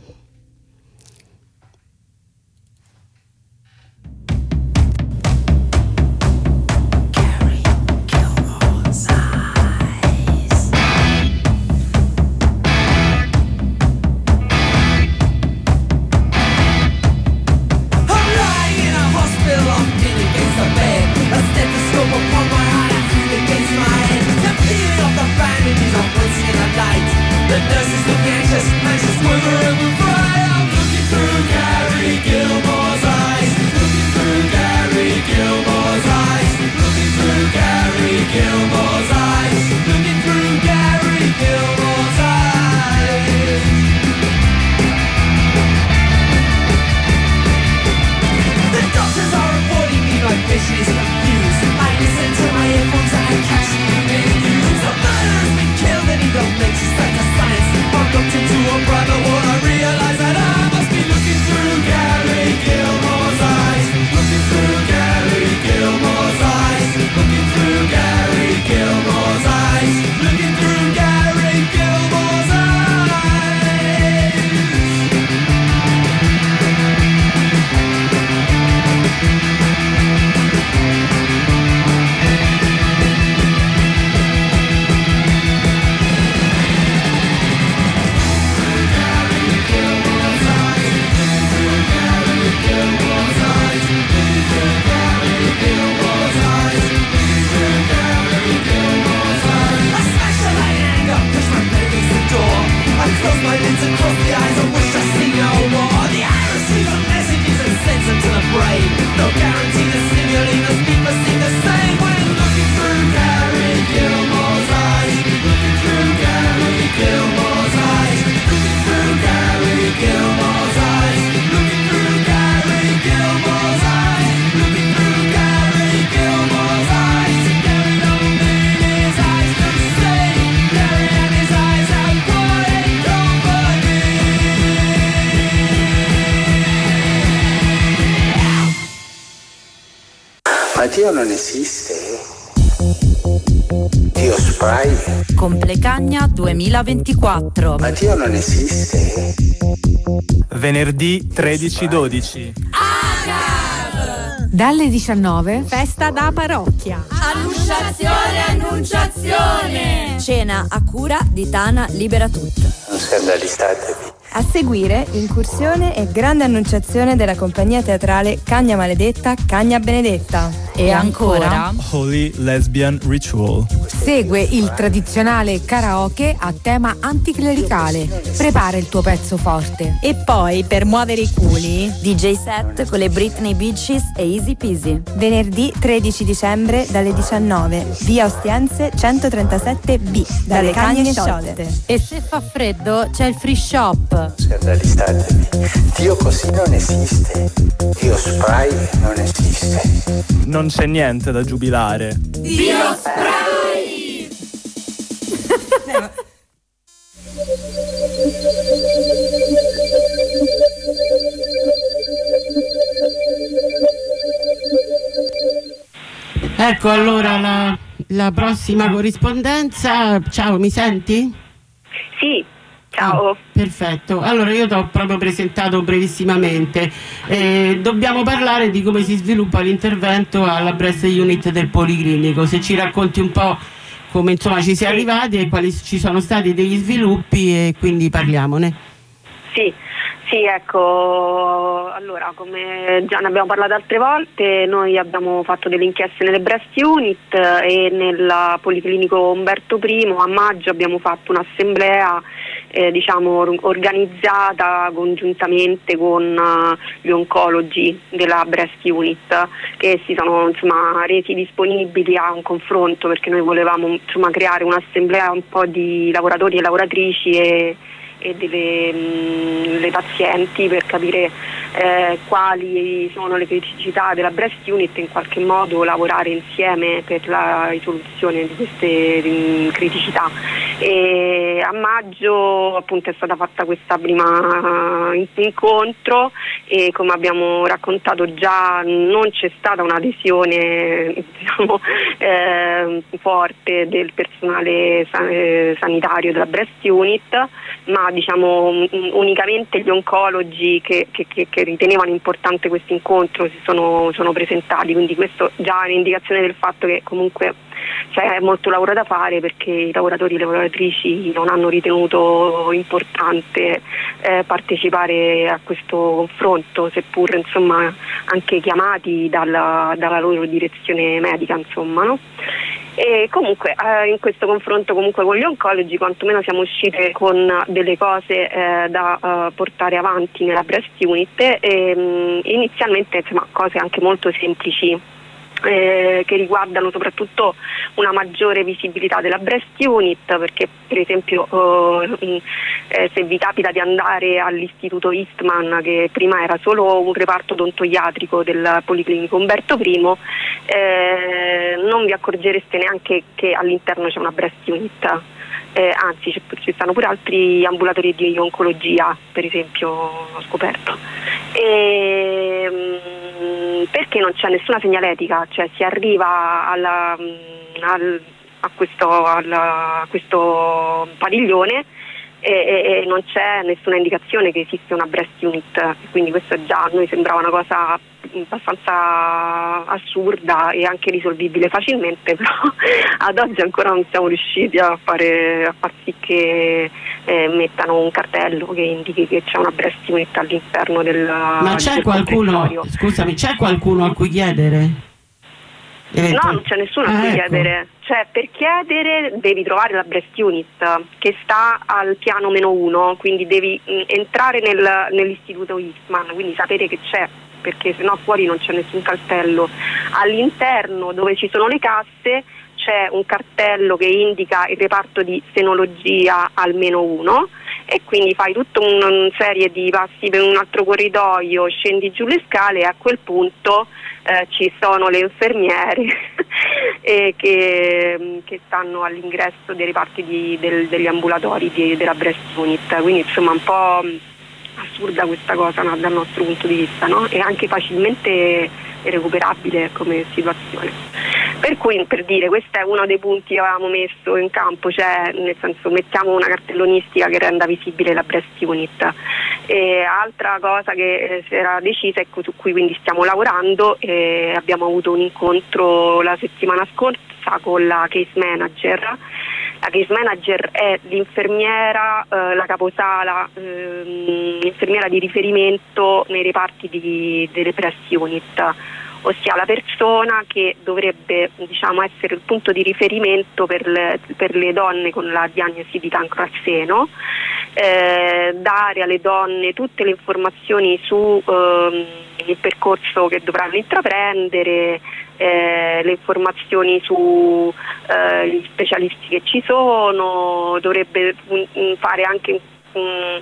The nurses look anxious, anxious, withering with pride. I'm looking through Gary Gilmore's eyes, looking through Gary Gilmore's eyes, looking through Gary Gilmore's eyes, looking through Gary Gilmore's eyes. The doctors are reporting me my vision is confused. I listen to my earphones and I catch the evening news. A murderer's been killed and he don't make sense. I looked into a private ward, I realized that I must be looking through Gary Gilmore's eyes, looking through Gary Gilmore's eyes, looking through Gary Gilmore's eyes, looking through Gary Gilmore's eyes. I close my lids and close the eyes, I wish I see no more. The eye receives the messages and sends them to the brain. No guarantee the simulators people seem the same. When looking through Gary Gilmore's eyes, looking through Gary Gilmore's eyes, looking through Gary Gilmore's eyes, looking through Gary Gilmore's eyes, looking through Gary Gilmore's eyes. Gary don't need his eyes to see. Gary and his eyes have got it. Ma Dio non esiste? Dio spray? Complecagna duemilaventiquattro. Ma Dio non esiste? Venerdì tredici dodici. Dalle diciannove. Festa da parrocchia. Annunciazione, annunciazione. Cena a cura di Tana Libera Tutto. Non scandalizzatevi. A seguire, incursione e grande annunciazione della compagnia teatrale Cagna Maledetta, Cagna Benedetta. E ancora Holy Lesbian Ritual. Segue il tradizionale karaoke a tema anticlericale. Prepara il tuo pezzo forte. E poi, per muovere i culi, D J set con le Britney Beaches e Easy Peasy. venerdì tredici dicembre dalle diciannove, via Ostiense centotrentasette B, dalle Cagne Sciolte. E se fa freddo c'è il free shop. Scandalizzatevi. Dio così non esiste. Dio spray non esiste. Non c'è niente da giubilare. Dio spray! Ecco, allora la, la prossima corrispondenza. Ciao, mi senti? Sì. Ciao. Ah, perfetto, allora io ti ho proprio presentato brevissimamente. Eh, dobbiamo parlare di come si sviluppa l'intervento alla breast unit del Policlinico. Se ci racconti un po' come insomma ci si è arrivati e quali ci sono stati degli sviluppi, e quindi parliamone. Sì, sì, ecco, allora come già ne abbiamo parlato altre volte, noi abbiamo fatto delle inchieste nelle breast unit e nel Policlinico Umberto I a maggio abbiamo fatto un'assemblea eh, diciamo organizzata congiuntamente con uh, gli oncologi della Breast Unit, che si sono insomma resi disponibili a un confronto, perché noi volevamo insomma creare un'assemblea un po' di lavoratori e lavoratrici e e delle mh, le pazienti, per capire eh, quali sono le criticità della Breast Unit e in qualche modo lavorare insieme per la risoluzione di queste mh, criticità. E a maggio appunto è stata fatta questa prima uh, incontro e, come abbiamo raccontato già, non c'è stata un'adesione diciamo, eh, forte del personale san- eh, sanitario della Breast Unit, ma diciamo unicamente gli oncologi che, che, che, che ritenevano importante questo incontro si sono, sono presentati, quindi questo già è un'indicazione del fatto che comunque c'è molto lavoro da fare, perché i lavoratori e le lavoratrici non hanno ritenuto importante eh, partecipare a questo confronto, seppur insomma anche chiamati dalla, dalla loro direzione medica, insomma, no? E comunque eh, in questo confronto comunque con gli oncologi quantomeno siamo uscite con delle cose eh, da uh, portare avanti nella Breast Unit e mh, inizialmente insomma cose anche molto semplici eh, che riguardano soprattutto una maggiore visibilità della Breast Unit, perché per esempio eh, eh, se vi capita di andare all'istituto Eastman, che prima era solo un reparto odontoiatrico del Policlinico Umberto I, eh, non vi accorgereste neanche che all'interno c'è una Breast Unit. Eh, anzi ci, ci stanno pure altri ambulatori di oncologia, per esempio, ho scoperto. E, mh, perché non c'è nessuna segnaletica, cioè si arriva alla, mh, al, a, questo, alla, a questo padiglione e, e, e non c'è nessuna indicazione che esiste una Breast Unit, quindi questo già a noi sembrava una cosa abbastanza assurda e anche risolvibile facilmente, però ad oggi ancora non siamo riusciti a fare a far sì che eh, mettano un cartello che indichi che c'è una Breast Unit all'interno del Ma c'è qualcuno, scusami, c'è qualcuno a cui chiedere? No, non c'è nessuno a cui ah, chiedere, ecco. Cioè per chiedere devi trovare la Breast Unit che sta al piano meno uno, quindi devi mh, entrare nel, nell'istituto Eastman, quindi sapere che c'è, perché sennò fuori non c'è nessun cartello. All'interno dove ci sono le casse c'è un cartello che indica il reparto di senologia al meno uno e quindi fai tutta una un serie di passi per un altro corridoio, scendi giù le scale e a quel punto eh, ci sono le infermiere e che, che stanno all'ingresso dei reparti di, del, degli ambulatori di, della Breast Unit, quindi insomma un po' assurda questa cosa, no, dal nostro punto di vista, no? E anche facilmente recuperabile come situazione. Per cui, per dire, questo è uno dei punti che avevamo messo in campo, cioè nel senso mettiamo una cartellonistica che renda visibile la Breast Unit. E altra cosa che eh, si era decisa e su cui quindi stiamo lavorando, eh, abbiamo avuto un incontro la settimana scorsa con la case manager. La case manager è l'infermiera, eh, la caposala, ehm, l'infermiera di riferimento nei reparti di, delle Breast Unit, ossia la persona che dovrebbe, diciamo, essere il punto di riferimento per le, per le donne con la diagnosi di cancro al seno, eh, dare alle donne tutte le informazioni su ehm, il percorso che dovranno intraprendere, eh, le informazioni su eh, gli specialisti che ci sono, dovrebbe um, fare anche un,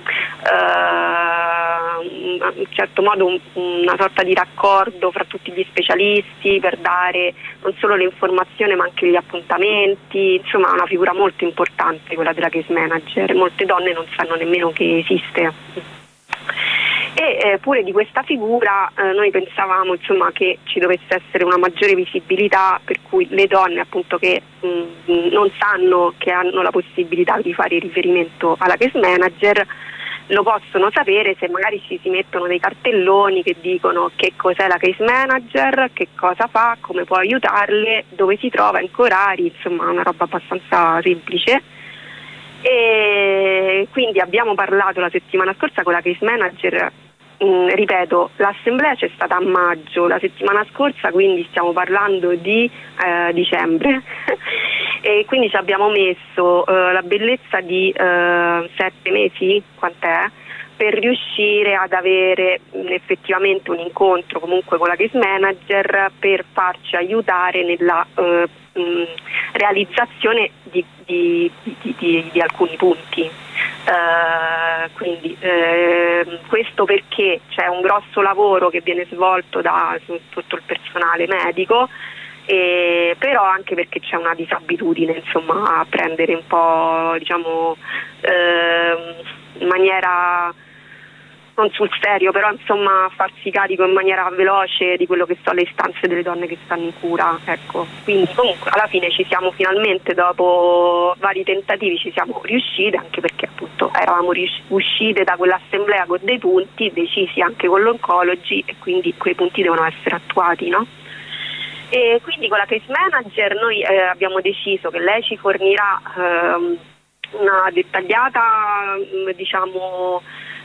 uh, in certo modo un, una sorta di raccordo fra tutti gli specialisti per dare non solo le informazioni ma anche gli appuntamenti, insomma una figura molto importante quella della case manager, molte donne non sanno nemmeno che esiste. E eh, pure di questa figura eh, noi pensavamo insomma che ci dovesse essere una maggiore visibilità, per cui le donne appunto che mh, non sanno che hanno la possibilità di fare riferimento alla case manager lo possono sapere se magari ci si mettono dei cartelloni che dicono che cos'è la case manager, che cosa fa, come può aiutarle, dove si trova, in che orari, insomma una roba abbastanza semplice. E quindi abbiamo parlato la settimana scorsa con la case manager, mm, ripeto, l'assemblea c'è stata a maggio, la settimana scorsa quindi stiamo parlando di eh, dicembre e quindi ci abbiamo messo eh, la bellezza di eh, sette mesi, quant'è, per riuscire ad avere mh, effettivamente un incontro comunque con la case manager per farci aiutare nella eh, mh, realizzazione di, di, di, di, di alcuni punti. Uh, quindi eh, questo perché c'è un grosso lavoro che viene svolto da su, tutto il personale medico, e, però anche perché c'è una disabitudine, insomma, a prendere un po', diciamo, eh, in maniera non sul serio, però insomma farsi carico in maniera veloce di quello che sono le istanze delle donne che stanno in cura, ecco. Quindi comunque alla fine ci siamo finalmente, dopo vari tentativi ci siamo riuscite, anche perché appunto eravamo rius- uscite da quell'assemblea con dei punti decisi anche con l'oncology, e quindi quei punti devono essere attuati, no? E quindi con la case manager noi eh, abbiamo deciso che lei ci fornirà ehm, una dettagliata, diciamo,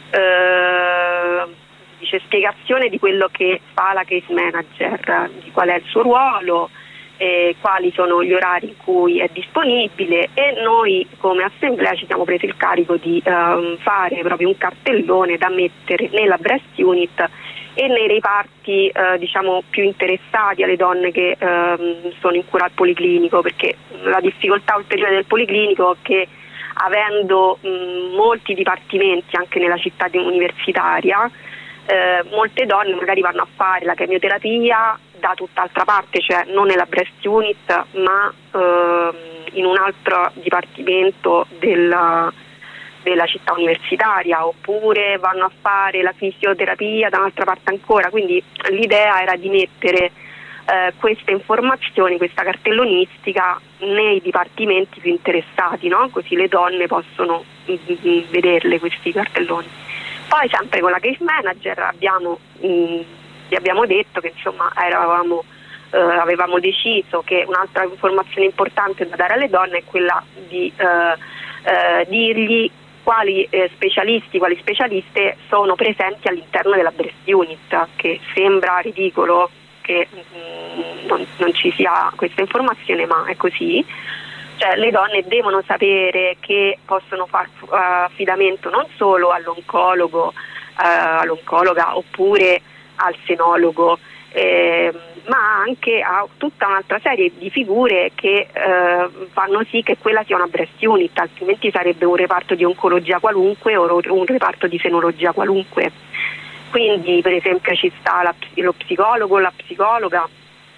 Eh, dice, spiegazione di quello che fa la case manager, di qual è il suo ruolo, eh, quali sono gli orari in cui è disponibile, e noi come assemblea ci siamo presi il carico di eh, fare proprio un cartellone da mettere nella breast unit e nei reparti eh, diciamo più interessati alle donne che eh, sono in cura al policlinico, perché la difficoltà ulteriore del policlinico è che avendo mh, molti dipartimenti anche nella città universitaria, eh, molte donne magari vanno a fare la chemioterapia da tutt'altra parte, cioè non nella breast unit ma eh, in un altro dipartimento della, della città universitaria, oppure vanno a fare la fisioterapia da un'altra parte ancora. Quindi l'idea era di mettere Eh, queste informazioni, questa cartellonistica nei dipartimenti più interessati, no? Così le donne possono mh, vederle questi cartelloni. Poi sempre con la case manager abbiamo, mh, gli abbiamo detto che insomma eravamo, eh, avevamo deciso che un'altra informazione importante da dare alle donne è quella di eh, eh, dirgli quali eh, specialisti, quali specialiste sono presenti all'interno della breast unit, che sembra ridicolo che mh, non, non ci sia questa informazione, ma è così. Cioè, le donne devono sapere che possono fare uh, affidamento non solo all'oncologo, uh, all'oncologa oppure al senologo, eh, ma anche a tutta un'altra serie di figure che uh, fanno sì che quella sia una breast unit, altrimenti sarebbe un reparto di oncologia qualunque o un reparto di senologia qualunque. Quindi per esempio ci sta la, lo psicologo, la psicologa,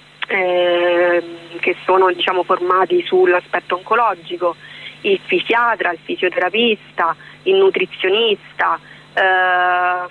eh, che sono, diciamo, formati sull'aspetto oncologico, il fisiatra, il fisioterapista, il nutrizionista, eh,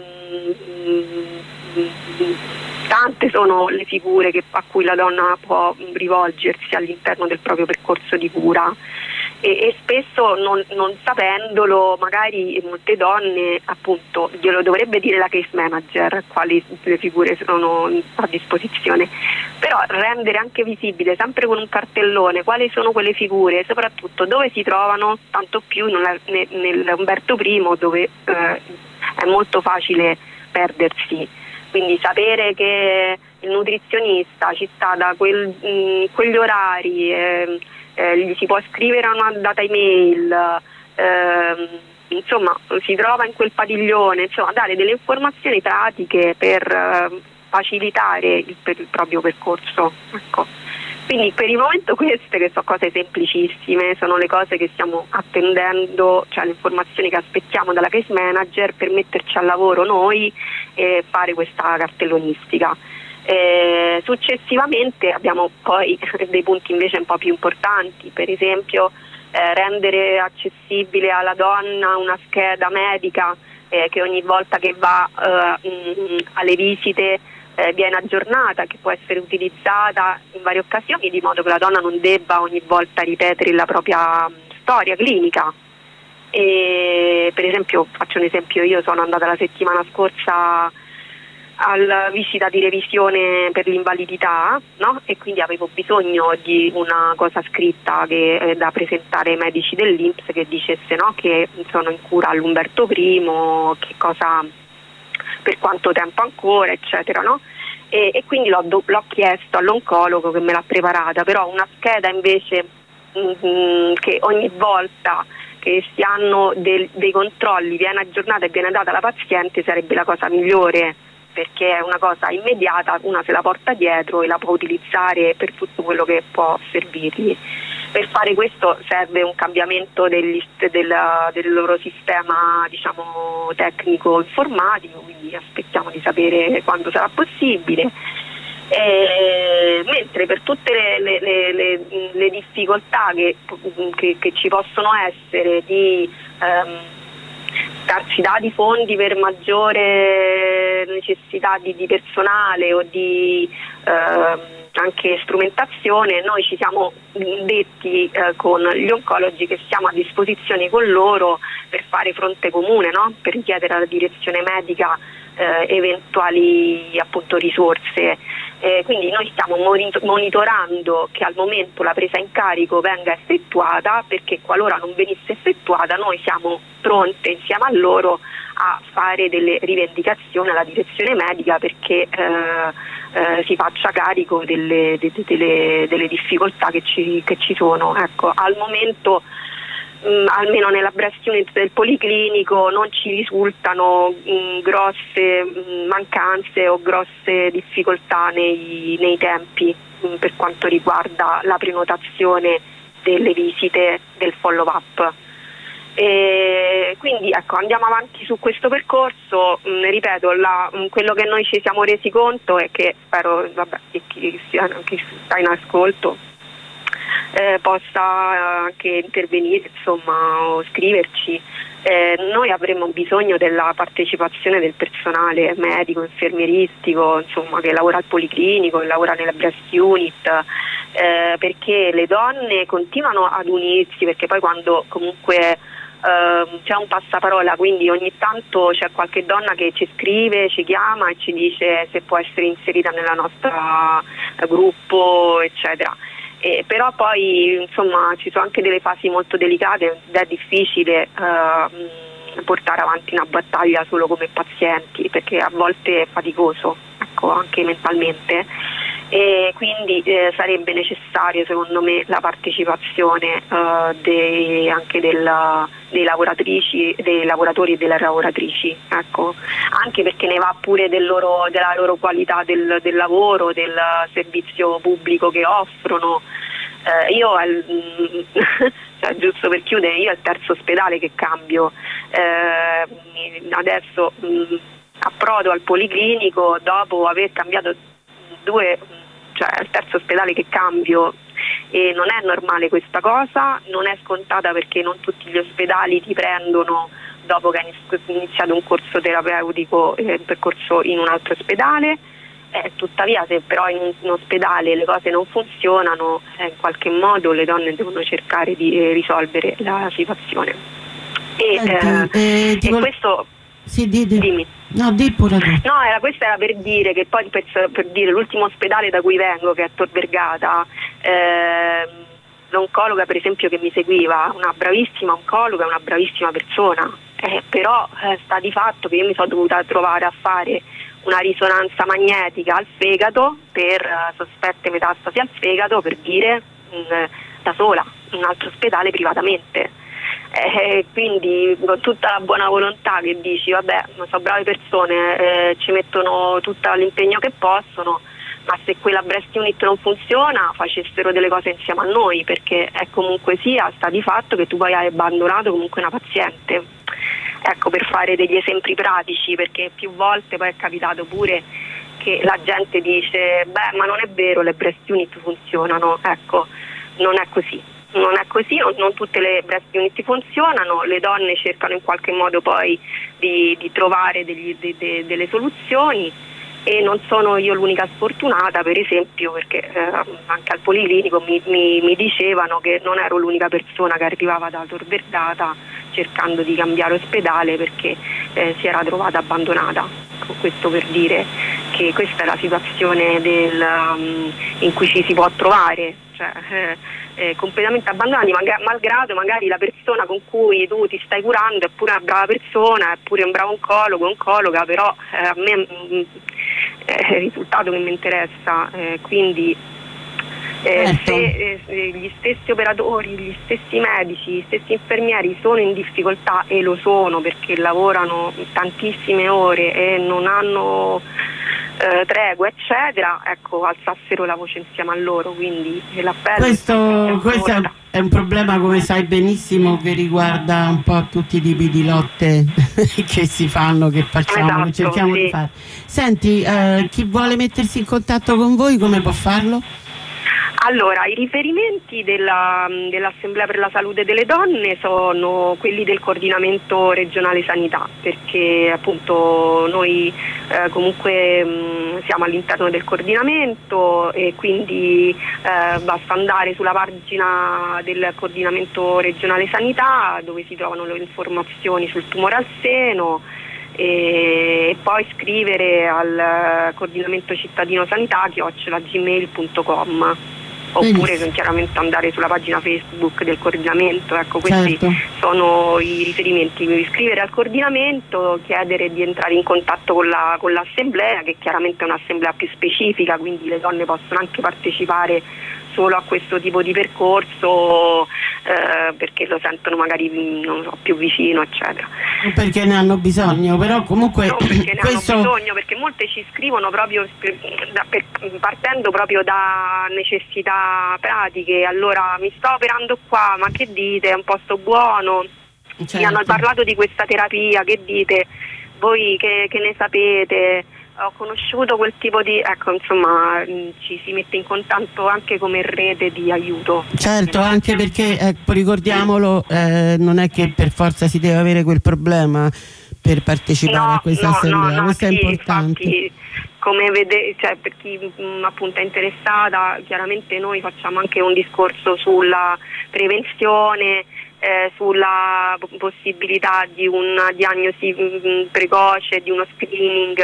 tante sono le figure che, a cui la donna può rivolgersi all'interno del proprio percorso di cura. E, e spesso non, non sapendolo, magari molte donne, appunto, glielo dovrebbe dire la case manager quali le figure sono a disposizione, però rendere anche visibile sempre con un cartellone quali sono quelle figure e soprattutto dove si trovano, tanto più nell'Umberto primo, dove eh, è molto facile perdersi. Quindi sapere che il nutrizionista ci sta da quel, mh, quegli orari, eh, eh, gli si può scrivere una data email, eh, insomma si trova in quel padiglione, insomma dare delle informazioni pratiche per eh, facilitare il, per il proprio percorso, ecco. Quindi per il momento queste, che sono cose semplicissime, sono le cose che stiamo attendendo, cioè le informazioni che aspettiamo dalla case manager per metterci al lavoro noi e fare questa cartellonistica. Eh, successivamente abbiamo poi dei punti invece un po' più importanti, per esempio eh, rendere accessibile alla donna una scheda medica eh, che ogni volta che va eh, mh, alle visite Eh, viene aggiornata, che può essere utilizzata in varie occasioni, di modo che la donna non debba ogni volta ripetere la propria storia clinica. E, per esempio, faccio un esempio, io sono andata la settimana scorsa alla visita di revisione per l'invalidità, no? E quindi avevo bisogno di una cosa scritta che, eh, da presentare ai medici dell'I N P S, che dicesse, no, che sono in cura all'Umberto primo, che cosa, per quanto tempo ancora, eccetera, no? E, e quindi l'ho, l'ho chiesto all'oncologo che me l'ha preparata, però una scheda invece mh, che ogni volta che si hanno del, dei controlli viene aggiornata e viene data alla paziente sarebbe la cosa migliore, perché è una cosa immediata, una se la porta dietro e la può utilizzare per tutto quello che può servirgli. Per fare questo serve un cambiamento degli, del, del loro sistema, diciamo, tecnico informatico, quindi aspettiamo di sapere quando sarà possibile. E, mentre per tutte le, le, le, le, le difficoltà che, che, che ci possono essere di ehm, scarsità di fondi per maggiore necessità di, di personale o di ehm, anche strumentazione, noi ci siamo detti eh, con gli oncologi che siamo a disposizione con loro per fare fronte comune, no? Per richiedere alla direzione medica eh, eventuali appunto risorse. Eh, quindi noi stiamo monitorando che al momento la presa in carico venga effettuata, perché qualora non venisse effettuata noi siamo pronte insieme a loro a fare delle rivendicazioni alla direzione medica perché eh, eh, si faccia carico delle, de, de, delle, delle difficoltà che ci, che ci sono. Ecco, al momento mh, almeno nella breast unit del policlinico non ci risultano mh, grosse mh, mancanze o grosse difficoltà nei, nei tempi mh, per quanto riguarda la prenotazione delle visite del follow up. E quindi ecco, andiamo avanti su questo percorso. Mh, ripeto, la, mh, quello che noi ci siamo resi conto è che spero vabbè, che chi chi sta in ascolto eh, possa anche intervenire, insomma, o scriverci. Eh, noi avremmo bisogno della partecipazione del personale medico, infermieristico, insomma, che lavora al policlinico, che lavora nella breast unit, eh, perché le donne continuano ad unirsi, perché poi quando comunque Uh, c'è un passaparola, quindi ogni tanto c'è qualche donna che ci scrive, ci chiama e ci dice se può essere inserita nella nostra uh, gruppo, eccetera. E, però poi insomma ci sono anche delle fasi molto delicate ed è difficile uh, portare avanti una battaglia solo come pazienti, perché a volte è faticoso, ecco, anche mentalmente. E quindi eh, sarebbe necessario secondo me la partecipazione eh, dei, anche della, dei lavoratrici, dei lavoratori e delle lavoratrici, ecco, anche perché ne va pure del loro, della loro qualità del, del lavoro, del servizio pubblico che offrono. Eh, io al, cioè, giusto per chiudere, io è il terzo ospedale che cambio, eh, adesso mh, approdo al policlinico dopo aver cambiato due, cioè il terzo ospedale che cambio, e non è normale questa cosa, non è scontata perché non tutti gli ospedali ti prendono dopo che hai iniziato un corso terapeutico, eh, un percorso in un altro ospedale, eh, tuttavia se però in un ospedale le cose non funzionano, eh, in qualche modo le donne devono cercare di eh, risolvere la situazione. E, Senti, eh, eh, ti e vol- questo sì, di, di. dimmi. No, di pure tu. No, era, questo era per dire che poi per, per dire l'ultimo ospedale da cui vengo, che è Tor Vergata, eh, l'oncologa per esempio che mi seguiva, una bravissima oncologa, una bravissima persona, eh, però eh, sta di fatto che io mi sono dovuta trovare a fare una risonanza magnetica al fegato per eh, sospette metastasi al fegato, per dire, mh, da sola, in un altro ospedale privatamente. Eh, quindi con tutta la buona volontà che dici vabbè, sono brave persone, eh, ci mettono tutto l'impegno che possono, ma se quella breast unit non funziona facessero delle cose insieme a noi, perché è comunque sia sta di fatto che tu poi hai abbandonato comunque una paziente. Ecco, per fare degli esempi pratici, perché più volte poi è capitato pure che la gente dice beh, ma non è vero, le breast unit funzionano. Ecco, non è così. Non è così, non, non tutte le breast unit funzionano, le donne cercano in qualche modo poi di, di trovare degli, de, de, delle soluzioni, e non sono io l'unica sfortunata, per esempio, perché eh, anche al policlinico mi, mi, mi dicevano che non ero l'unica persona che arrivava da Tor Vergata cercando di cambiare ospedale perché eh, si era trovata abbandonata. Questo per dire che questa è la situazione del, um, in cui ci si può trovare, cioè, eh, eh, completamente abbandonati, maga- malgrado magari la persona con cui tu ti stai curando è pure una brava persona, è pure un bravo oncologo, oncologa, però eh, a me mh, è il risultato che mi interessa, eh, quindi Eh, se eh, gli stessi operatori, gli stessi medici, gli stessi infermieri sono in difficoltà, e lo sono perché lavorano tantissime ore e non hanno eh, tregua eccetera, ecco, alzassero la voce insieme a loro, quindi l'appello questo, questo è, è un problema, come sai benissimo, che riguarda un po' tutti i tipi di lotte che si fanno, che facciamo, esatto, che cerchiamo sì. di fare. Senti, eh, chi vuole mettersi in contatto con voi come può farlo? Allora, i riferimenti della, dell'Assemblea per la Salute delle Donne sono quelli del Coordinamento Regionale Sanità, perché appunto noi eh, comunque mh, siamo all'interno del coordinamento, e quindi eh, basta andare sulla pagina del Coordinamento Regionale Sanità, dove si trovano le informazioni sul tumore al seno, e poi scrivere al coordinamento cittadino sanità chiocciola gmail punto com, oppure Benissimo. chiaramente andare sulla pagina Facebook del coordinamento. Ecco, questi Certo. sono i riferimenti. Quindi scrivere al coordinamento, chiedere di entrare in contatto con, la, con l'assemblea, che chiaramente è un'assemblea più specifica, quindi le donne possono anche partecipare solo a questo tipo di percorso eh, perché lo sentono magari, non so, più vicino eccetera. Perché ne hanno bisogno, però comunque no, perché ne questo... hanno bisogno, perché molte ci scrivono proprio per, da, per, partendo proprio da necessità pratiche. Allora, mi sto operando qua, ma che dite, è un posto buono? Certo. Mi hanno parlato di questa terapia, che dite? Voi che, che ne sapete? Ho conosciuto quel tipo di, ecco, insomma, ci si mette in contatto anche come rete di aiuto. Certo, anche perché, ecco, ricordiamolo, eh, non è che per forza si deve avere quel problema per partecipare no, a questa no, assemblea, no, no, questo sì, è importante. Infatti, come vede, cioè, per chi mh, appunto è interessata, chiaramente noi facciamo anche un discorso sulla prevenzione, Eh, sulla possibilità di una diagnosi mh, precoce, di uno screening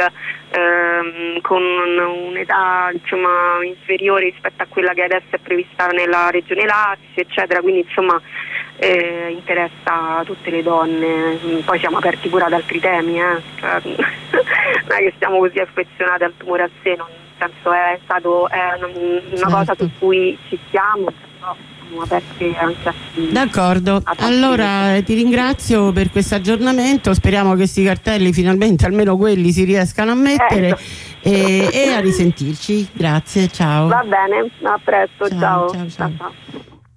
ehm, con un'età, insomma, inferiore rispetto a quella che adesso è prevista nella regione Lazio, eccetera. Quindi, insomma, eh, interessa a tutte le donne. Poi siamo aperti pure ad altri temi, eh. Cioè, non è che siamo così affezionati al tumore al seno, nel senso è stato è una, una certo. cosa su cui ci siamo, però aperte anche a chi. D'accordo, allora ti ringrazio per questo aggiornamento, speriamo che questi cartelli finalmente, almeno quelli, si riescano a mettere, eh. e, e a risentirci. Grazie, ciao. Va bene, a presto, Ciao, ciao. ciao, ciao. ciao, ciao.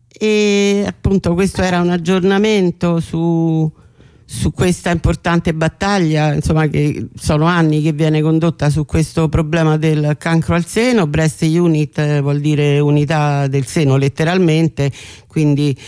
E appunto questo era un aggiornamento su su questa importante battaglia, insomma, che sono anni che viene condotta su questo problema del cancro al seno. Breast Unit eh, vuol dire unità del seno letteralmente, quindi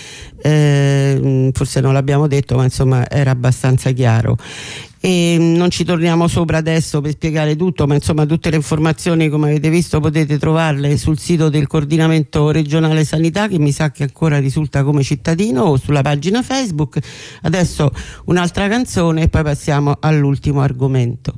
eh, forse non l'abbiamo detto, ma insomma era abbastanza chiaro. E non ci torniamo sopra adesso per spiegare tutto, ma insomma tutte le informazioni, come avete visto, potete trovarle sul sito del Coordinamento Regionale Sanità, che mi sa che ancora risulta come cittadino, o sulla pagina Facebook. Adesso un'altra canzone e poi passiamo all'ultimo argomento.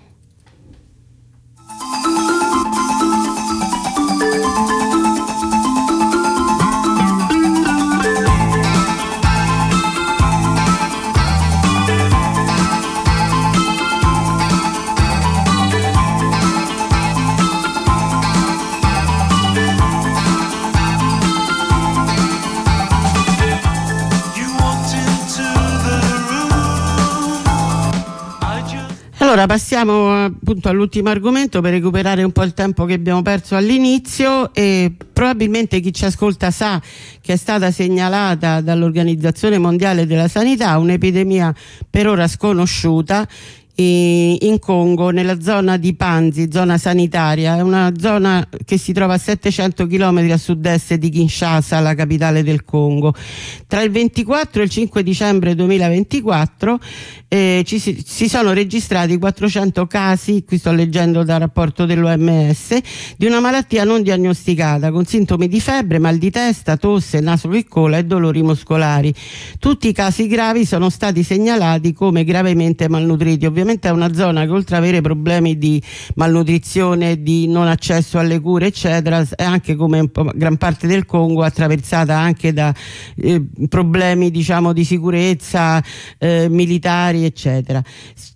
Allora passiamo appunto all'ultimo argomento per recuperare un po' il tempo che abbiamo perso all'inizio. E probabilmente chi ci ascolta sa che è stata segnalata dall'Organizzazione Mondiale della Sanità un'epidemia per ora sconosciuta in Congo, nella zona di Panzi, zona sanitaria. È una zona che si trova a settecento chilometri a sud-est di Kinshasa, la capitale del Congo. Tra il ventiquattro e il cinque dicembre duemilaventiquattro eh, ci si, si sono registrati quattrocento casi, qui sto leggendo dal rapporto dell'O M S, di una malattia non diagnosticata, con sintomi di febbre, mal di testa, tosse, naso che cola e dolori muscolari. Tutti i casi gravi sono stati segnalati come gravemente malnutriti. Ovviamente è una zona che, oltre ad avere problemi di malnutrizione, di non accesso alle cure eccetera, è anche, come un po' gran parte del Congo, attraversata anche da eh, problemi, diciamo, di sicurezza, eh, militari eccetera.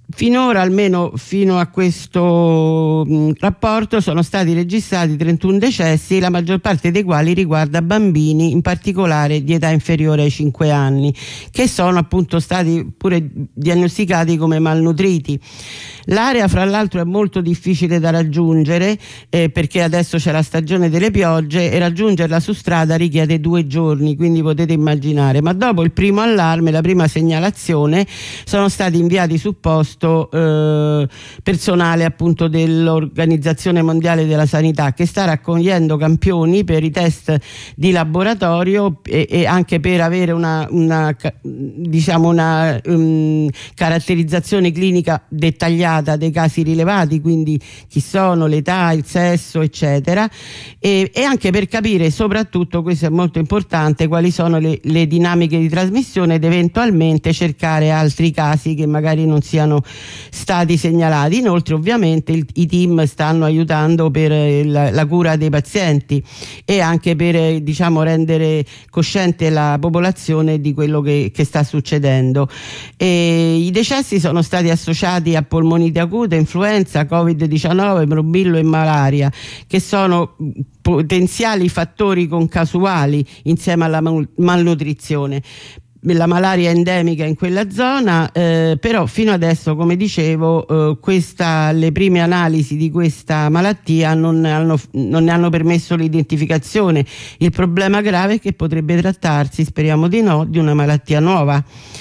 Finora, almeno fino a questo mh, rapporto, sono stati registrati trentuno decessi, la maggior parte dei quali riguarda bambini, in particolare di età inferiore ai cinque anni, che sono appunto stati pure diagnosticati come malnutriti. L'area, fra l'altro, è molto difficile da raggiungere eh, perché adesso c'è la stagione delle piogge e raggiungerla su strada richiede due giorni, quindi potete immaginare. Ma dopo il primo allarme, la prima segnalazione, sono stati inviati sul posto eh, personale appunto dell'Organizzazione Mondiale della Sanità, che sta raccogliendo campioni per i test di laboratorio e, e anche per avere una, una diciamo una um, caratterizzazione clinica dettagliata dei casi rilevati, quindi chi sono, l'età, il sesso, eccetera, e, e anche per capire, soprattutto, questo è molto importante, quali sono le, le dinamiche di trasmissione ed eventualmente cercare altri casi che magari non siano stati segnalati. Inoltre, ovviamente, il, i team stanno aiutando per la, la cura dei pazienti e anche per, diciamo, rendere cosciente la popolazione di quello che, che sta succedendo. E i decessi sono stati associati a polmonite acute, influenza, covid diciannove, morbillo e malaria, che sono potenziali fattori concasuali insieme alla malnutrizione. La malaria è endemica in quella zona, eh, però fino adesso, come dicevo, eh, questa, le prime analisi di questa malattia non, hanno, non ne hanno permesso l'identificazione. Il problema grave è che potrebbe trattarsi, speriamo di no, di una malattia nuova.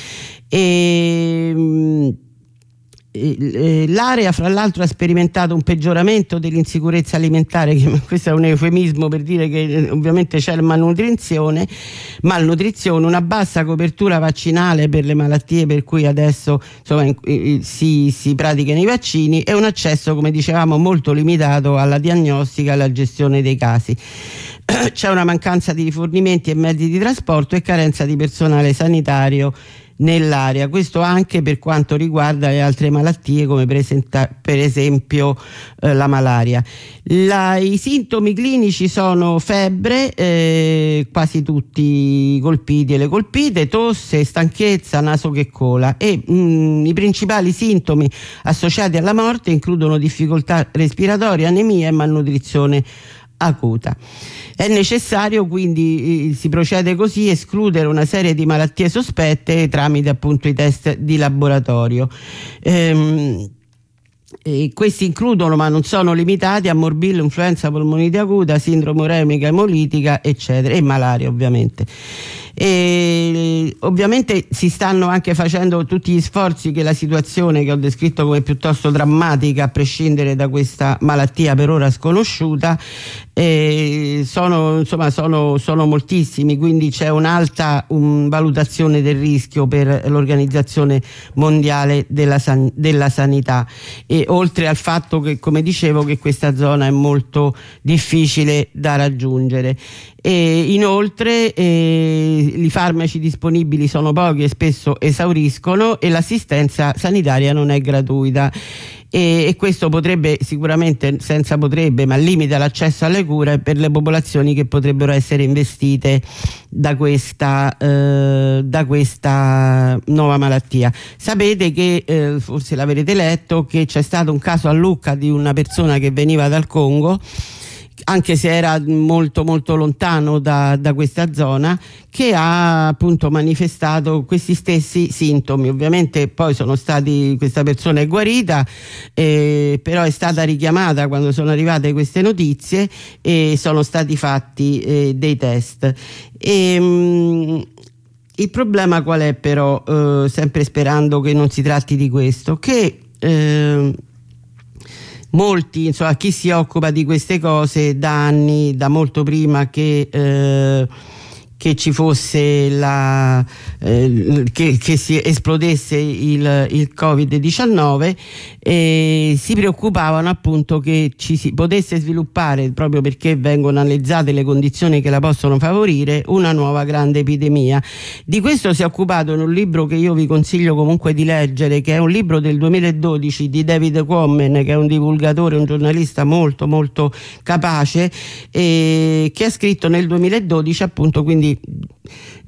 E l'area, fra l'altro, ha sperimentato un peggioramento dell'insicurezza alimentare, che questo è un eufemismo per dire che ovviamente c'è malnutrizione, malnutrizione, una bassa copertura vaccinale per le malattie per cui adesso, insomma, si, si praticano i vaccini, e un accesso, come dicevamo, molto limitato alla diagnostica e alla gestione dei casi. C'è una mancanza di rifornimenti e mezzi di trasporto e carenza di personale sanitario nell'area, questo anche per quanto riguarda le altre malattie come presenta, per esempio eh, la malaria. La, i sintomi clinici sono febbre, eh, quasi tutti colpiti e le colpite, tosse, stanchezza, naso che cola, e mh, i principali sintomi associati alla morte includono difficoltà respiratorie, anemia e malnutrizione acuta. È necessario, quindi, si procede così, escludere una serie di malattie sospette tramite appunto i test di laboratorio. Ehm, E questi includono, ma non sono limitati, a morbillo, influenza, polmonite acuta, sindrome uremica emolitica, eccetera, e malaria, ovviamente. E ovviamente si stanno anche facendo tutti gli sforzi che la situazione, che ho descritto come piuttosto drammatica, a prescindere da questa malattia per ora sconosciuta, eh, sono, insomma, sono, sono moltissimi, quindi c'è un'alta un, valutazione del rischio per l'Organizzazione Mondiale della, San, della Sanità, e oltre al fatto che, come dicevo, che questa zona è molto difficile da raggiungere. E inoltre eh, i farmaci disponibili sono pochi e spesso esauriscono, e l'assistenza sanitaria non è gratuita, e, e questo potrebbe sicuramente, senza potrebbe, ma limita l'accesso alle cure per le popolazioni che potrebbero essere investite da questa, eh, da questa nuova malattia. Sapete che, eh, forse l'avrete letto, che c'è stato un caso a Lucca di una persona che veniva dal Congo, anche se era molto molto lontano da, da questa zona, che ha appunto manifestato questi stessi sintomi. Ovviamente poi sono stati, questa persona è guarita, eh, però è stata richiamata quando sono arrivate queste notizie e sono stati fatti eh, dei test. E, mh, il problema qual è però, eh, sempre sperando che non si tratti di questo, che eh, molti, insomma, chi si occupa di queste cose da anni, da molto prima che, eh, che ci fosse la eh, che, che si esplodesse il, il covid diciannove, e si preoccupavano appunto che ci si potesse sviluppare, proprio perché vengono analizzate le condizioni che la possono favorire, una nuova grande epidemia. Di questo si è occupato in un libro che io vi consiglio comunque di leggere, che è un libro del duemiladodici di David Quammen, che è un divulgatore, un giornalista molto molto capace, e che ha scritto nel duemiladodici, appunto, quindi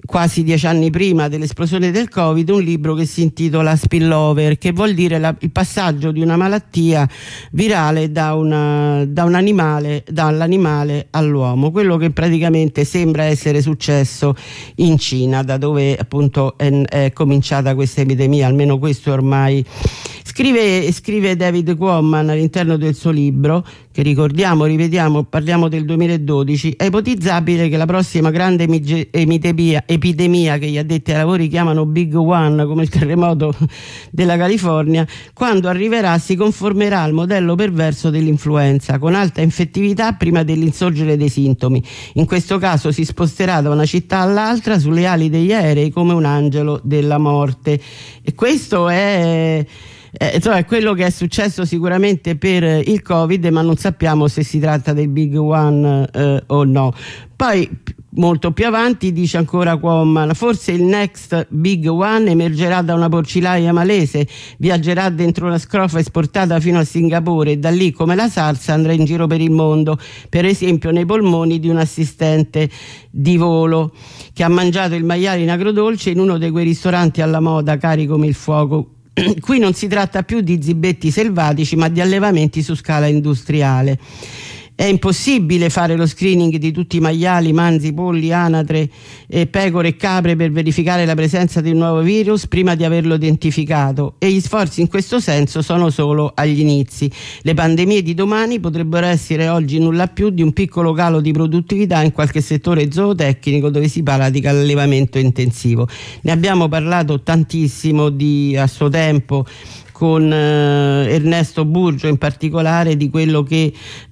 quasi dieci anni prima dell'esplosione del Covid, un libro che si intitola Spillover, che vuol dire la, il passaggio di una malattia virale da, una, da un animale, dall'animale all'uomo, quello che praticamente sembra essere successo in Cina, da dove appunto è, è cominciata questa epidemia, almeno questo ormai scrive, scrive David Quammen all'interno del suo libro, che ricordiamo, ripetiamo, parliamo del duemiladodici. È ipotizzabile che la prossima grande epidemia, epidemia che gli addetti ai lavori chiamano Big One, come il terremoto della California, quando arriverà si conformerà al modello perverso dell'influenza, con alta infettività prima dell'insorgere dei sintomi. In questo caso si sposterà da una città all'altra sulle ali degli aerei come un angelo della morte. E questo è... Eh, insomma, è quello che è successo sicuramente per il Covid, ma non sappiamo se si tratta del Big One eh, o no. Poi molto più avanti dice ancora Quammen: forse il next Big One emergerà da una porcilaia malese, viaggerà dentro una scrofa esportata fino a Singapore e da lì, come la SARS, andrà in giro per il mondo, per esempio nei polmoni di un assistente di volo che ha mangiato il maiale in agrodolce in uno di quei ristoranti alla moda cari come il fuoco. Qui non si tratta più di zibetti selvatici, ma di allevamenti su scala industriale. È impossibile fare lo screening di tutti i maiali, manzi, polli, anatre, eh, pecore e capre per verificare la presenza di un nuovo virus prima di averlo identificato, e gli sforzi in questo senso sono solo agli inizi. Le pandemie di domani potrebbero essere oggi nulla più di un piccolo calo di produttività in qualche settore zootecnico dove si pratica l'allevamento intensivo. Ne abbiamo parlato tantissimo di, a suo tempo, con eh, Ernesto Burgio, in particolare di quello che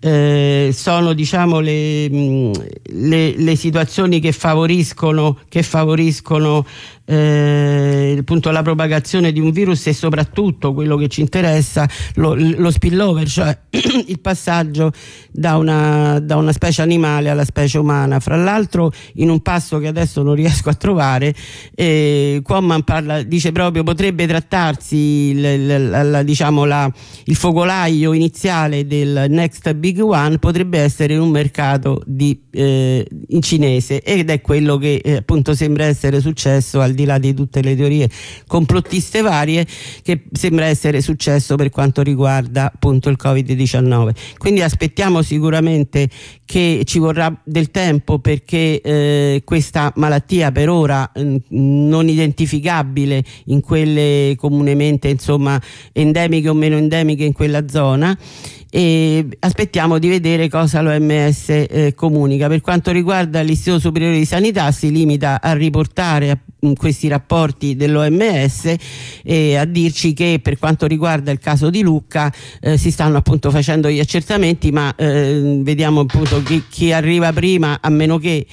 eh, sono, diciamo, le, mh, le, le situazioni che favoriscono, che favoriscono eh, appunto la propagazione di un virus, e soprattutto quello che ci interessa, lo, lo spillover, cioè il passaggio da una, da una specie animale alla specie umana. Fra l'altro, in un passo che adesso non riesco a trovare, eh, Quammen parla, dice proprio potrebbe trattarsi il, il La, la, diciamo la, il focolaio iniziale del next big one potrebbe essere un mercato di, eh, in cinese, ed è quello che eh, appunto sembra essere successo, al di là di tutte le teorie complottiste varie, che sembra essere successo per quanto riguarda appunto il covid diciannove. Quindi aspettiamo sicuramente che ci vorrà del tempo perché eh, questa malattia, per ora eh, non identificabile in quelle comunemente, insomma, endemiche o meno endemiche in quella zona, e aspettiamo di vedere cosa l'O M S eh, comunica. Per quanto riguarda l'Istituto Superiore di Sanità, si limita a riportare a, questi rapporti dell'O M S e a dirci che per quanto riguarda il caso di Lucca eh, si stanno appunto facendo gli accertamenti, ma eh, vediamo appunto chi, chi arriva prima, a meno che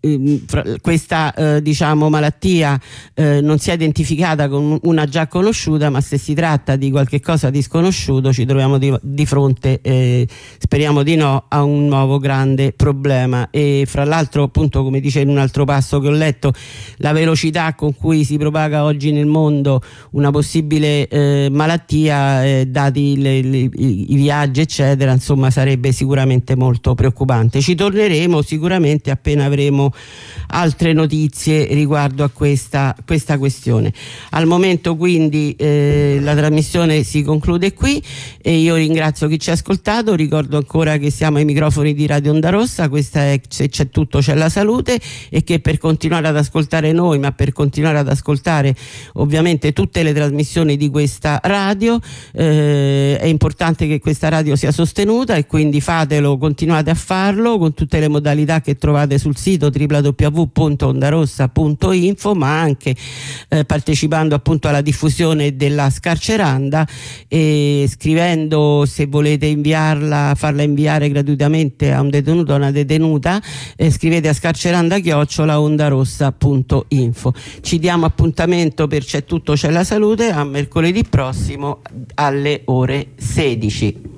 questa eh, diciamo malattia eh, non sia identificata con una già conosciuta, ma se si tratta di qualche cosa di sconosciuto ci troviamo di, di fronte, eh, speriamo di no, a un nuovo grande problema. E fra l'altro, appunto, come dice in un altro passo che ho letto, la velocità con cui si propaga oggi nel mondo una possibile eh, malattia, eh, dati le, le, i, i viaggi eccetera, insomma sarebbe sicuramente molto preoccupante. Ci torneremo sicuramente appena avremo altre notizie riguardo a questa, questa questione. Al momento quindi eh, la trasmissione si conclude qui e io ringrazio chi ci ha ascoltato. Ricordo ancora che siamo ai microfoni di Radio Onda Rossa, questa è Se c'è tutto c'è la salute, e che per continuare ad ascoltare noi, ma per continuare ad ascoltare ovviamente tutte le trasmissioni di questa radio, eh, è importante che questa radio sia sostenuta, e quindi fatelo, continuate a farlo con tutte le modalità che trovate sul sito w w w punto ondarossa punto info, ma anche eh, partecipando appunto alla diffusione della Scarceranda, e scrivendo, se volete inviarla, farla inviare gratuitamente a un detenuto o una detenuta, eh, scrivete a scarceranda chiocciola ondarossa punto info. Ci diamo appuntamento per C'è tutto c'è la salute a mercoledì prossimo alle ore sedici.